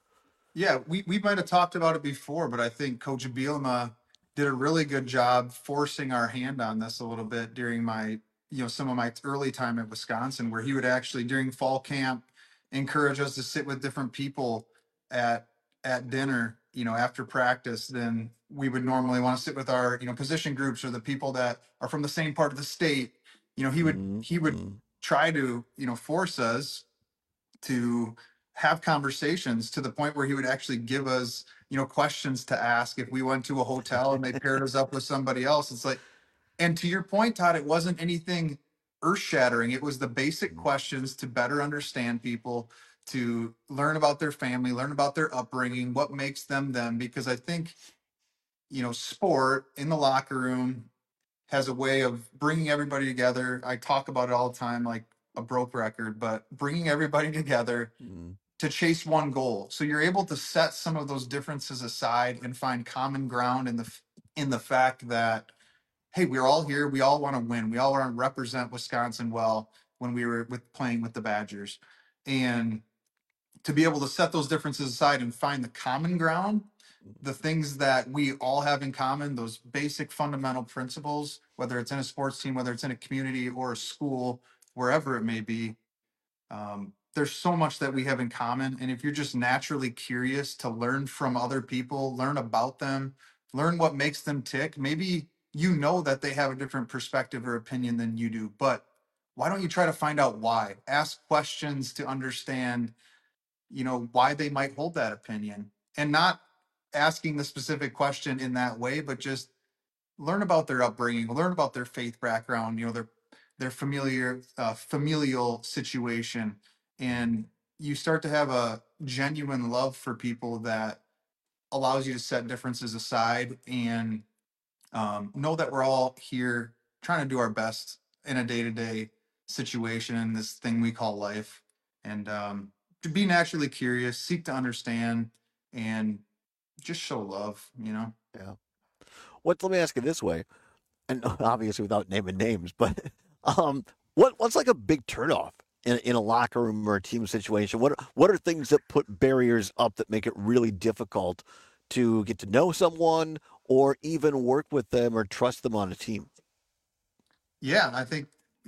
S18: Yeah, we might have talked about it before, but I think Coach Bielema did a really good job forcing our hand on this a little bit during my, some of my early time at Wisconsin, where he would actually during fall camp encourage us to sit with different people at dinner, after practice than we would normally want to sit with our, position groups or the people that are from the same part of the state. He would try to, force us to have conversations to the point where he would actually give us, questions to ask if we went to a hotel and they paired us up with somebody else. It's like, and to your point, Todd, it wasn't anything earth shattering. It was the basic questions to better understand people, to learn about their family, learn about their upbringing, what makes them them. Because I think, sport in the locker room has a way of bringing everybody together. I talk about it all the time, like a broke record, but bringing everybody together to chase one goal. So you're able to set some of those differences aside and find common ground in the fact that, hey, we're all here. We all want to win. We all want to represent Wisconsin well when we were playing with the Badgers. And to be able to set those differences aside and find the common ground, the things that we all have in common, those basic fundamental principles, whether it's in a sports team, whether it's in a community or a school, wherever it may be, there's so much that we have in common. And if you're just naturally curious to learn from other people, learn about them, learn what makes them tick, maybe that they have a different perspective or opinion than you do, but why don't you try to find out why? Ask questions to understand, why they might hold that opinion, and not asking the specific question in that way, but just learn about their upbringing, learn about their faith background, their familial situation. And you start to have a genuine love for people that allows you to set differences aside and know that we're all here trying to do our best in a day-to-day situation in this thing we call life. And to be naturally curious, seek to understand, and just show love,
S19: Yeah. Let me ask it this way, and obviously without naming names, but what's like a big turnoff in a locker room or a team situation? What are things that put barriers up that make it really difficult to get to know someone or even work with them or trust them on a team?
S18: Yeah, I think,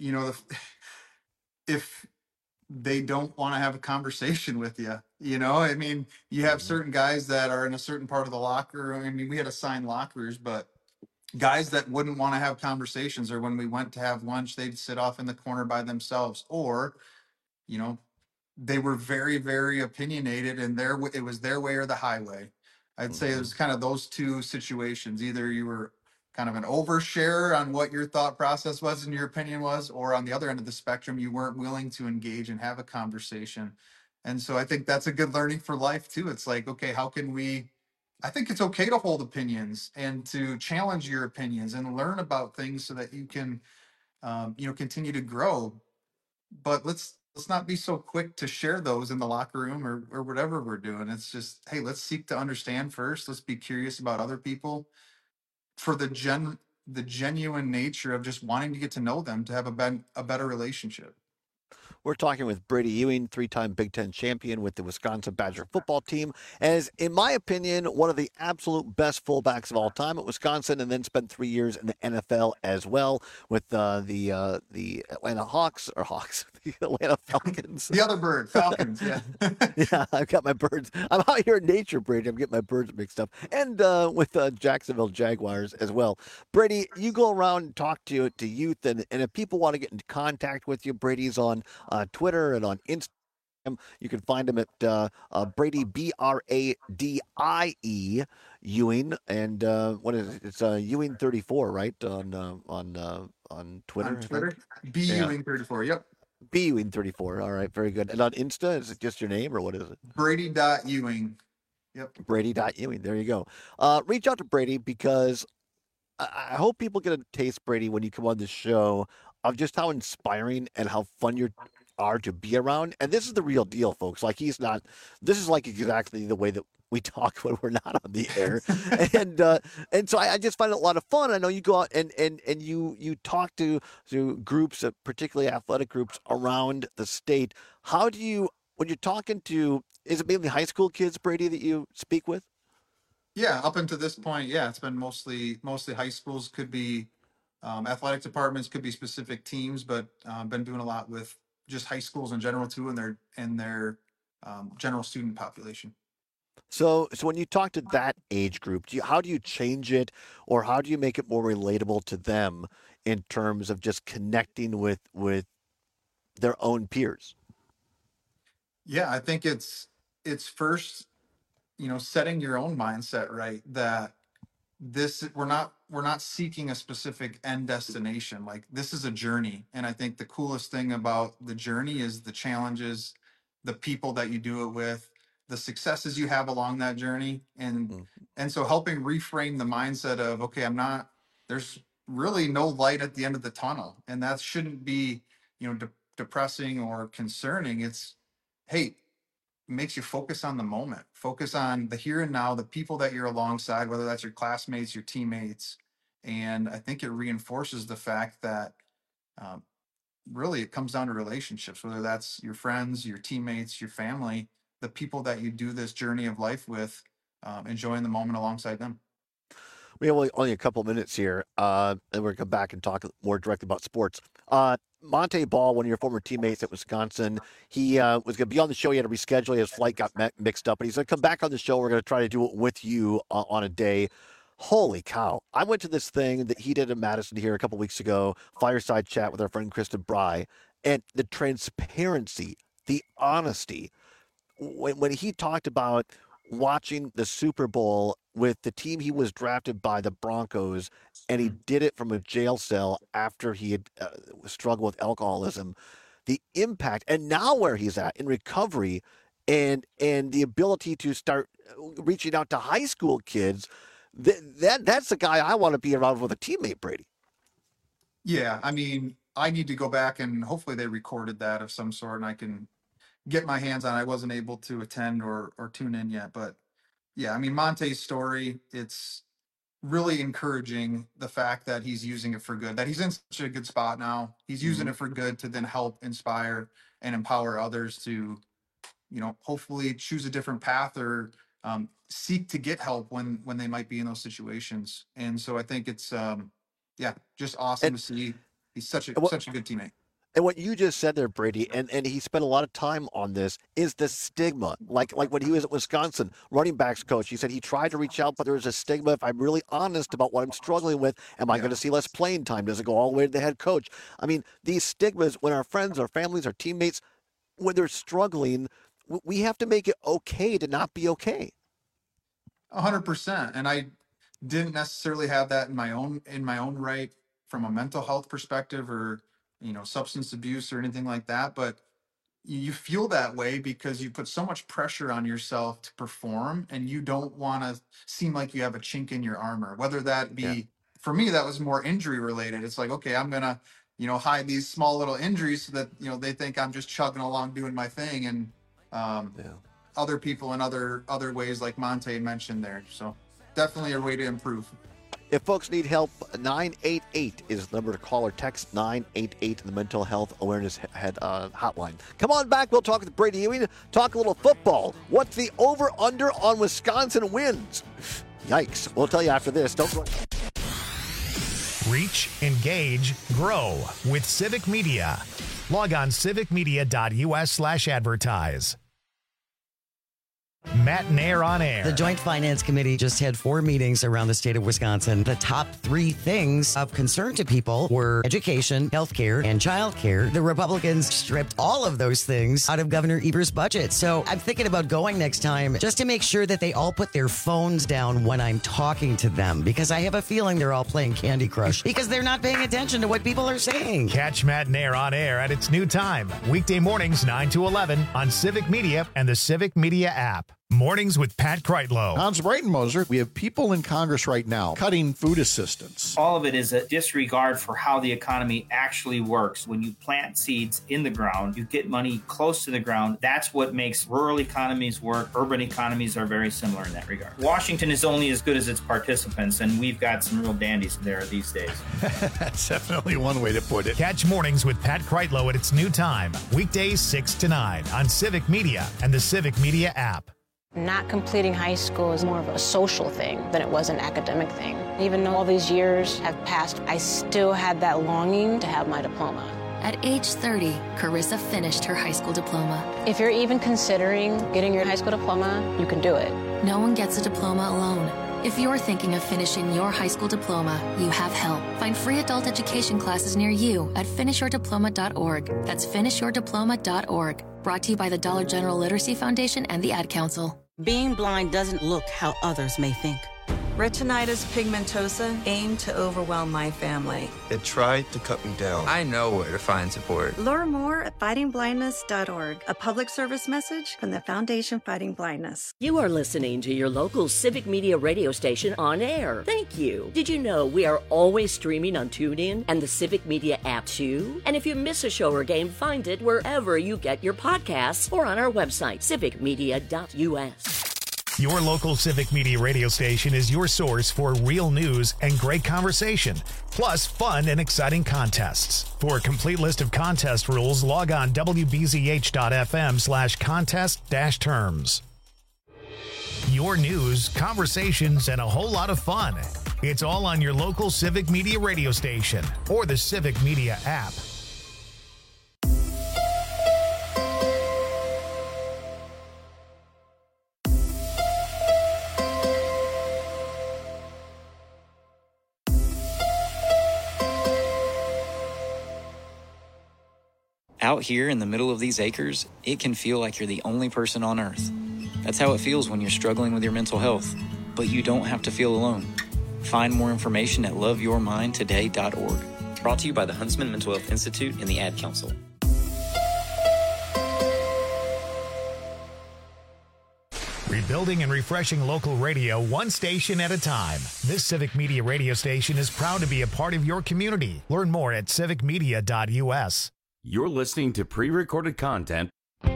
S18: if they don't want to have a conversation with you, I mean, you have certain guys that are in a certain part of the locker room. I mean, we had assigned lockers, but guys that wouldn't want to have conversations, or when we went to have lunch, they'd sit off in the corner by themselves, or, they were very, very opinionated, and it was their way or the highway. I'd say it was kind of those two situations. Either you were kind of an overshare on what your thought process was and your opinion was, or on the other end of the spectrum, you weren't willing to engage and have a conversation. And so I think that's a good learning for life too. It's like, okay, I think it's okay to hold opinions and to challenge your opinions and learn about things so that you can, continue to grow. But let's let's not be so quick to share those in the locker room or whatever we're doing. It's just, hey, let's seek to understand first. Let's be curious about other people for the genuine nature of just wanting to get to know them, to have a better relationship.
S19: We're talking with Brady Ewing, three-time Big Ten champion with the Wisconsin Badger football team, as, in my opinion, one of the absolute best fullbacks of all time at Wisconsin, and then spent 3 years in the NFL as well with the Atlanta Hawks, the Atlanta Falcons.
S18: The other bird, Falcons, yeah.
S19: Yeah, I've got my birds. I'm out here in nature, Brady. I'm getting my birds mixed up. And with Jacksonville Jaguars as well. Brady, you go around and talk to youth, and if people want to get into contact with you, Brady's on Twitter and on Instagram. You can find him at Brady, Bradie Ewing, and what is it? It's Ewing34, right? On Twitter.
S18: On Twitter, Ewing34. Yep.
S19: Ewing34. All right, very good. And on Insta, is it just your name or what is it?
S18: Brady.Ewing. Yep.
S19: Brady.Ewing. There you go. Reach out to Brady because I hope people get a taste, Brady, when you come on this show of just how inspiring and how fun you are to be around. And this is the real deal, folks. Like, this is like exactly the way that we talk when we're not on the air. and so I just find it a lot of fun. I know you go out and you talk to groups, particularly athletic groups around the state. How do you, when you're talking to, is it mainly high school kids, Brady, that you speak with?
S18: Yeah, up until this point, yeah, it's been mostly high schools. Could be athletic departments, could be specific teams, but been doing a lot with just high schools in general too, and their general student population.
S19: So when you talk to that age group, how do you change it, or how do you make it more relatable to them in terms of just connecting with their own peers?
S18: Yeah, I think it's first, setting your own mindset right, that we're not seeking a specific end destination. Like, this is a journey, and I think the coolest thing about the journey is the challenges, the people that you do it with, the successes you have along that journey, and so helping reframe the mindset of, okay, there's really no light at the end of the tunnel, and that shouldn't be depressing or concerning. It's, hey, makes you focus on the moment, focus on the here and now, the people that you're alongside, whether that's your classmates, your teammates. And I think it reinforces the fact that really it comes down to relationships, whether that's your friends, your teammates, your family, the people that you do this journey of life with, enjoying the moment alongside them.
S19: We have only a couple minutes here, and we're going to come back and talk more directly about sports. Monte Ball, one of your former teammates at Wisconsin, he was going to be on the show. He had to reschedule. His flight got mixed up, but he's going to come back on the show. We're going to try to do it with you on a day. Holy cow. I went to this thing that he did in Madison here a couple weeks ago, fireside chat with our friend Kristen Bry, and the transparency, the honesty. When he talked about watching the Super Bowl with the team he was drafted by, the Broncos, and he did it from a jail cell after he had struggled with alcoholism, the impact, and now where he's at in recovery, and the ability to start reaching out to high school kids, that's the guy I want to be around with a teammate, Brady.
S18: Yeah, I mean, I need to go back, and hopefully they recorded that of some sort, and I can get my hands on. I wasn't able to attend or tune in yet, but yeah, I mean, Monte's story, it's really encouraging, the fact that he's using it for good, that he's in such a good spot now. He's using it for good to then help inspire and empower others to, hopefully choose a different path or seek to get help when they might be in those situations. And so I think it's, just awesome to see. He's such a good teammate.
S19: And what you just said there, Brady, and he spent a lot of time on this, is the stigma. Like when he was at Wisconsin, running backs coach, he said he tried to reach out, but there was a stigma. If I'm really honest about what I'm struggling with, am I going to see less playing time? Does it go all the way to the head coach? I mean, these stigmas, when our friends, our families, our teammates, when they're struggling, we have to make it okay to not be okay.
S18: 100%. And I didn't necessarily have that in my own right from a mental health perspective or substance abuse or anything like that, but you feel that way because you put so much pressure on yourself to perform, and you don't want to seem like you have a chink in your armor, whether that be, for me, that was more injury related. It's like, okay, I'm gonna hide these small little injuries so that, they think I'm just chugging along doing my thing. And other people in other ways, like Monte mentioned there. So definitely a way to improve.
S19: If folks need help, 988 is the number to call or text 988 in the Mental Health Awareness Hotline. Come on back. We'll talk with Brady Ewing, talk a little football. What's the over-under on Wisconsin wins? Yikes. We'll tell you after this. Don't go.
S1: Reach, engage, grow with Civic Media. Log on civicmedia.us/advertise. Matt and Air on Air.
S5: The Joint Finance Committee just had 4 meetings around the state of Wisconsin. The top 3 things of concern to people were education, healthcare, and childcare. The Republicans stripped all of those things out of Governor Evers' budget. So I'm thinking about going next time just to make sure that they all put their phones down when I'm talking to them, because I have a feeling they're all playing Candy Crush because they're not paying attention to what people are saying.
S1: Catch Matt and Air on Air at its new time. Weekday mornings 9 to 11 on Civic Media and the Civic Media app. Mornings with Pat Kreitlow.
S6: Hans Breitenmoser, we have people in Congress right now cutting food assistance.
S15: All of it is a disregard for how the economy actually works. When you plant seeds in the ground, you get money close to the ground. That's what makes rural economies work. Urban economies are very similar in that regard. Washington is only as good as its participants, and we've got some real dandies there these days.
S6: That's definitely one way to put it.
S1: Catch Mornings with Pat Kreitlow at its new time. Weekdays 6 to 9 on Civic Media and the Civic Media app.
S21: Not completing high school is more of a social thing than it was an academic thing. Even though all these years have passed, I still had that longing to have my diploma.
S24: At age 30, Carissa finished her high school diploma.
S21: If you're even considering getting your high school diploma, you can do it.
S24: No one gets a diploma alone. If you're thinking of finishing your high school diploma, you have help. Find free adult education classes near you at finishyourdiploma.org. That's finishyourdiploma.org. Brought to you by the Dollar General Literacy Foundation and the Ad Council.
S25: Being blind doesn't look how others may think.
S26: Retinitis pigmentosa aimed to overwhelm my family.
S27: It tried to cut me down. I know where to find support.
S26: Learn more at fightingblindness.org. A public service message from the Foundation Fighting Blindness.
S28: You are listening to your local Civic Media radio station on air. Thank you. Did you know we are always streaming on TuneIn and the Civic Media app too? And if you miss a show or game, find it wherever you get your podcasts or on our website, civicmedia.us.
S1: Your local Civic Media radio station is your source for real news and great conversation, plus fun and exciting contests. For a complete list of contest rules, log on wbzh.fm/contest-terms. Your news, conversations, and a whole lot of fun. It's all on your local Civic Media radio station or the Civic Media app.
S29: Out here in the middle of these acres, it can feel like you're the only person on earth. That's how it feels when you're struggling with your mental health. But you don't have to feel alone. Find more information at loveyourmindtoday.org. Brought to you by the Huntsman Mental Health Institute and the Ad Council.
S1: Rebuilding and refreshing local radio one station at a time. This Civic Media radio station is proud to be a part of your community. Learn more at civicmedia.us.
S20: You're listening to pre-recorded content.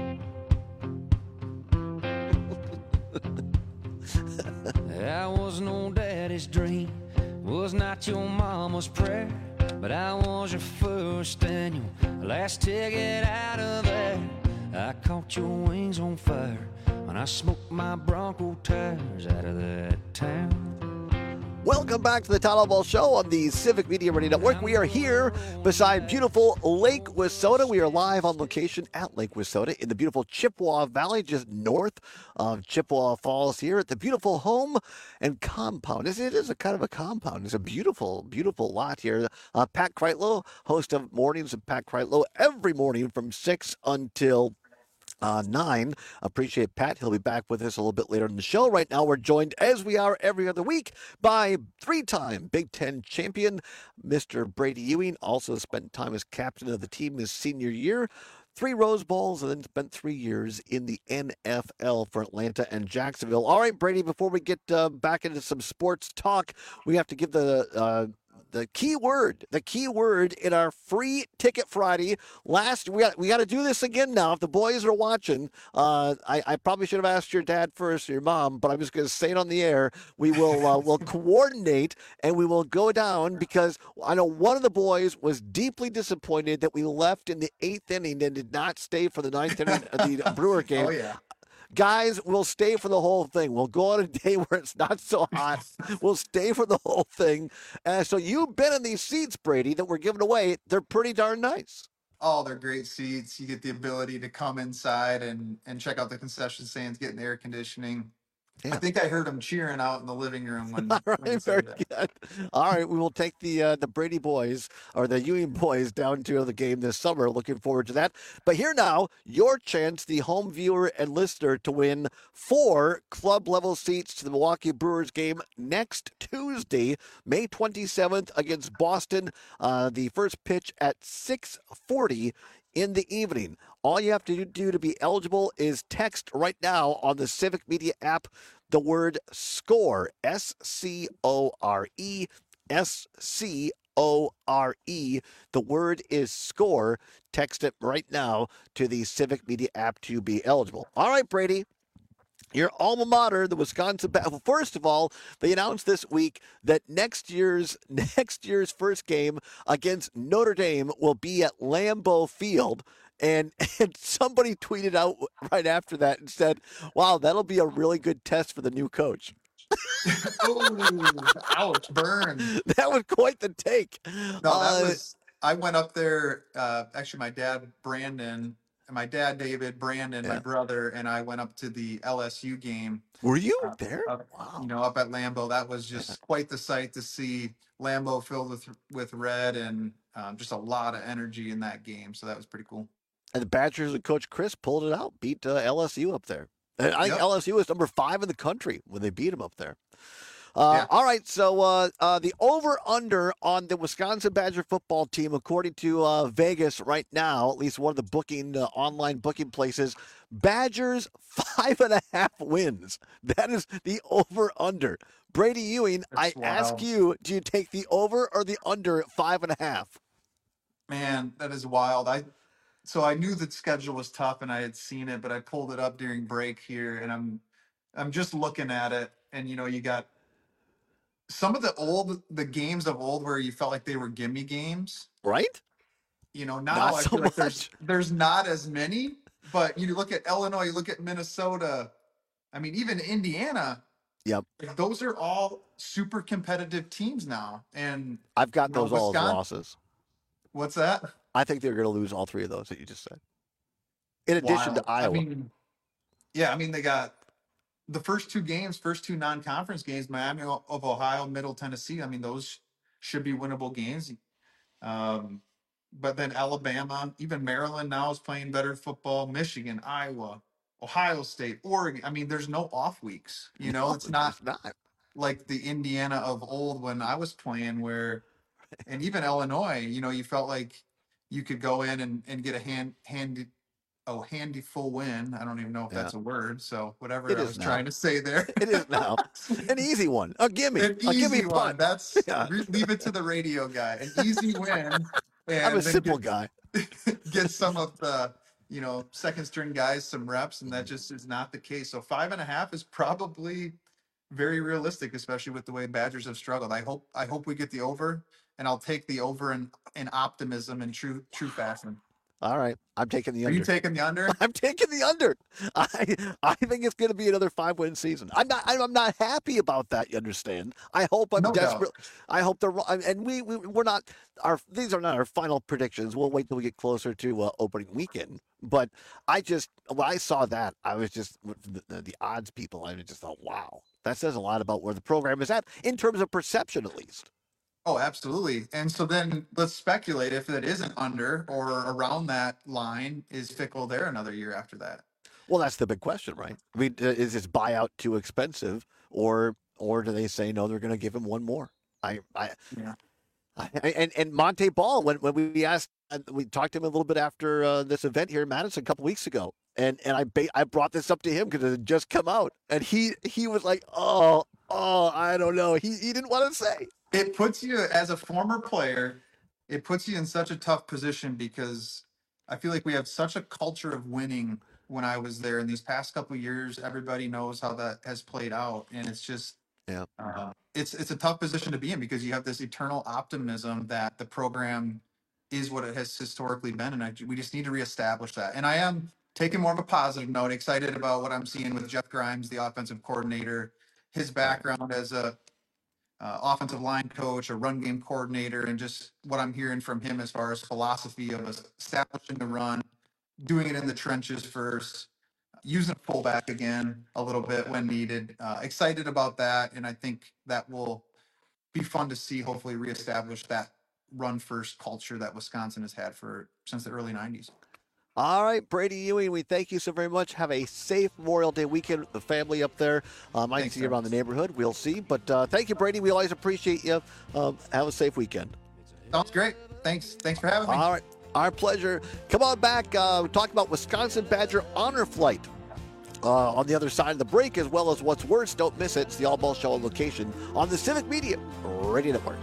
S17: I was no daddy's dream, was not your mama's prayer, but I was your first and your last ticket out of there. I caught your wings on fire when I smoked my Bronco tires out of that town.
S19: Welcome back to the Todd Ball Show on the Civic Media Radio Network. We are here beside beautiful Lake Wissota. We are live on location at Lake Wissota in the beautiful Chippewa Valley, just north of Chippewa Falls here at the beautiful home and compound. It is a kind of a compound. It's a beautiful, beautiful lot here. Pat Kreitlow, host of Mornings with Pat Kreitlow, every morning from 6 until 9. Appreciate Pat. He'll be back with us a little bit later in the show. Right now, we're joined, as we are every other week, by 3-time Big Ten champion, Mr. Brady Ewing. Also spent time as captain of the team his senior year. 3 Rose Bowls, and then spent 3 years in the NFL for Atlanta and Jacksonville. All right, Brady, before we get back into some sports talk, we have to give the the key word in our free ticket Friday. We got to do this again now. If the boys are watching, I probably should have asked your dad first or your mom, but I'm just going to say it on the air. We will we'll coordinate and we will go down, because I know one of the boys was deeply disappointed that we left in the 8th inning and did not stay for the 9th inning of the Brewer game.
S18: Oh yeah.
S19: Guys, we'll stay for the whole thing. We'll go on a day where it's not so hot. We'll stay for the whole thing. So you've been in these seats, Brady, that we're giving away. They're pretty darn nice.
S18: Oh, they're great seats. You get the ability to come inside and check out the concession stands, get in the air conditioning.
S19: Yeah.
S18: I think I heard them cheering out in the living room when.
S19: All right,
S18: when you
S19: very
S18: said that.
S19: good. All right, we will take the Brady boys, or the Ewing boys, down to the game this summer. Looking forward to that. But here now, your chance, the home viewer and listener, to win 4 club-level seats to the Milwaukee Brewers game next Tuesday, May 27th against Boston. The first pitch at 6:40 in the evening. All you have to do to be eligible is text right now on the Civic Media app the word SCORE, SCORE, SCORE. The word is SCORE. Text it right now to the Civic Media app to be eligible. All right, Brady. Your alma mater, the Wisconsin. Well, first of all, they announced this week that next year's first game against Notre Dame will be at Lambeau Field. And somebody tweeted out right after that and said, "Wow, that'll be a really good test for the new coach."
S18: Oh, ouch, burn.
S19: That was quite the take.
S18: No, that was. I went up there. Actually, my dad, Brandon, and my dad, David, Brandon, my brother, and I went up to the LSU game.
S19: Were you there?
S18: Wow. Up at Lambeau. That was just quite the sight to see Lambeau filled with red and just a lot of energy in that game. So that was pretty cool.
S19: And the Badgers and Coach Chris pulled it out, beat LSU up there. And I think LSU was number 5 in the country when they beat them up there. All right, so the over-under on the Wisconsin Badger football team, according to Vegas right now, at least one of the online booking places, Badgers 5.5 wins. That is the over-under. Brady Ewing, I ask you, do you take the over or the under at 5.5?
S18: Man, that is wild. So I knew the schedule was tough and I had seen it, but I pulled it up during break here and I'm just looking at it, and you got some of the games of old where you felt like they were gimme games.
S19: Right?
S18: Now
S19: Not
S18: I
S19: so
S18: feel like
S19: much.
S18: there's not as many, but you look at Illinois, you look at Minnesota, I mean, even Indiana.
S19: Yep.
S18: Those are all super competitive teams now. And
S19: I've got those all as losses.
S18: What's that?
S19: I think they're going to lose all 3 of those that you just said. In addition to Iowa.
S18: I mean, they got the first 2 non-conference games, Miami of Ohio, Middle Tennessee. I mean, those should be winnable games. But then Alabama, even Maryland now is playing better football. Michigan, Iowa, Ohio State, Oregon. I mean, there's no off weeks. It's not like the Indiana of old when I was playing and even Illinois, you felt like you could go in and get a handy full win. I don't even know if that's a word. So whatever I was trying to say there.
S19: It is now. An easy one. A gimme.
S18: An easy one.
S19: Punt.
S18: That's leave it to the radio guy. An easy win. And
S19: I'm a simple guy.
S18: Get some of the, second string guys some reps, and that just is not the case. So 5.5 is probably very realistic, especially with the way Badgers have struggled. I hope we get the over, and I'll take the over in optimism and true fashion.
S19: All right, I'm taking the under.
S18: Are you taking the under?
S19: I'm taking the under. I think it's going to be another 5-win season. I'm not happy about that. You understand? I hope I'm desperate. I hope they're wrong. And we're not. These are not our final predictions. We'll wait till we get closer to opening weekend. But when I saw that, I was just the odds people. I just thought, wow, that says a lot about where the program is at in terms of perception, at least.
S18: Oh, absolutely. And so then let's speculate if it isn't under or around that line, is Fickell there another year after that?
S19: Well, that's the big question, right? I mean, is his buyout too expensive, or do they say no? They're going to give him one more. And Monte Ball, when we asked, we talked to him a little bit after this event here in Madison a couple weeks ago, and I brought this up to him because it had just come out, and he was like, oh, I don't know. He didn't want to say.
S18: it puts you, as a former player, it puts you in such a tough position because I feel like we have such a culture of winning when I was there. In these past couple of years, everybody knows how that has played out. And it's just, it's a tough position to be in because you have this eternal optimism that the program is what it has historically been. And we just need to reestablish that. And I am taking more of a positive note, excited about what I'm seeing with Jeff Grimes, the offensive coordinator, his background as a offensive line coach, a run game coordinator, and just what I'm hearing from him as far as philosophy of establishing the run, doing it in the trenches first, using a fullback again a little bit when needed. Excited about that, and I think that will be fun to see, hopefully reestablish that run first culture that Wisconsin has had since the early 90s.
S19: All right, Brady Ewing, we thank you so very much. Have a safe Memorial Day weekend with the family up there. Might see you around the neighborhood. We'll see. But thank you, Brady. We always appreciate you. Have a safe weekend.
S18: Sounds great. Thanks for having me.
S19: All right. Our pleasure. Come on back. We talked about Wisconsin Badger Honor Flight on the other side of the break, as well as what's worse. Don't miss it. It's the All Ball Show location on the Civic Media Radio Network.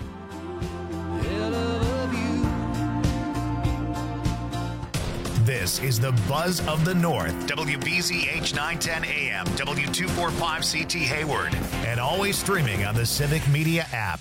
S1: This is the Buzz of the North, WBZH 910 AM, W245 CT Hayward, and always streaming on the Civic Media app.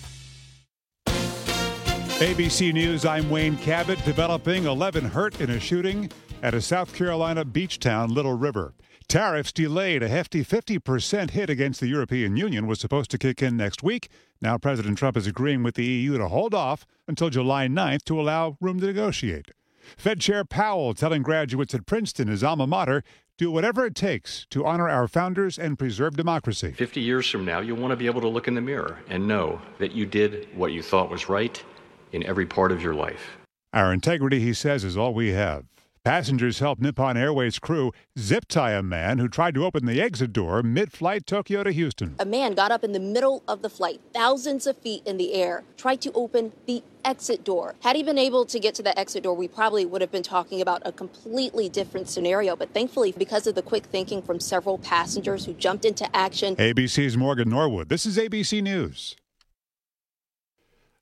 S7: ABC News, I'm Wayne Cabot. Developing 11 hurt in a shooting at a South Carolina beach town, Little River. Tariffs delayed. A hefty 50% hit against the European Union was supposed to kick in next week. Now President Trump is agreeing with the EU to hold off until July 9th to allow room to negotiate. Fed Chair Powell telling graduates at Princeton, his alma mater, do whatever it takes to honor our founders and preserve democracy.
S8: 50 years from now, you'll want to be able to look in the mirror and know that you did what you thought was right in every part of your life.
S7: Our integrity, he says, is all we have. Passengers helped Nippon Airways crew zip tie a man who tried to open the exit door mid-flight Tokyo to Houston.
S9: A man got up in the middle of the flight, thousands of feet in the air, tried to open the exit door. Had he been able to get to the exit door, we probably would have been talking about a completely different scenario. But thankfully, because of the quick thinking from several passengers who jumped into action.
S7: ABC's Morgan Norwood. This is ABC News.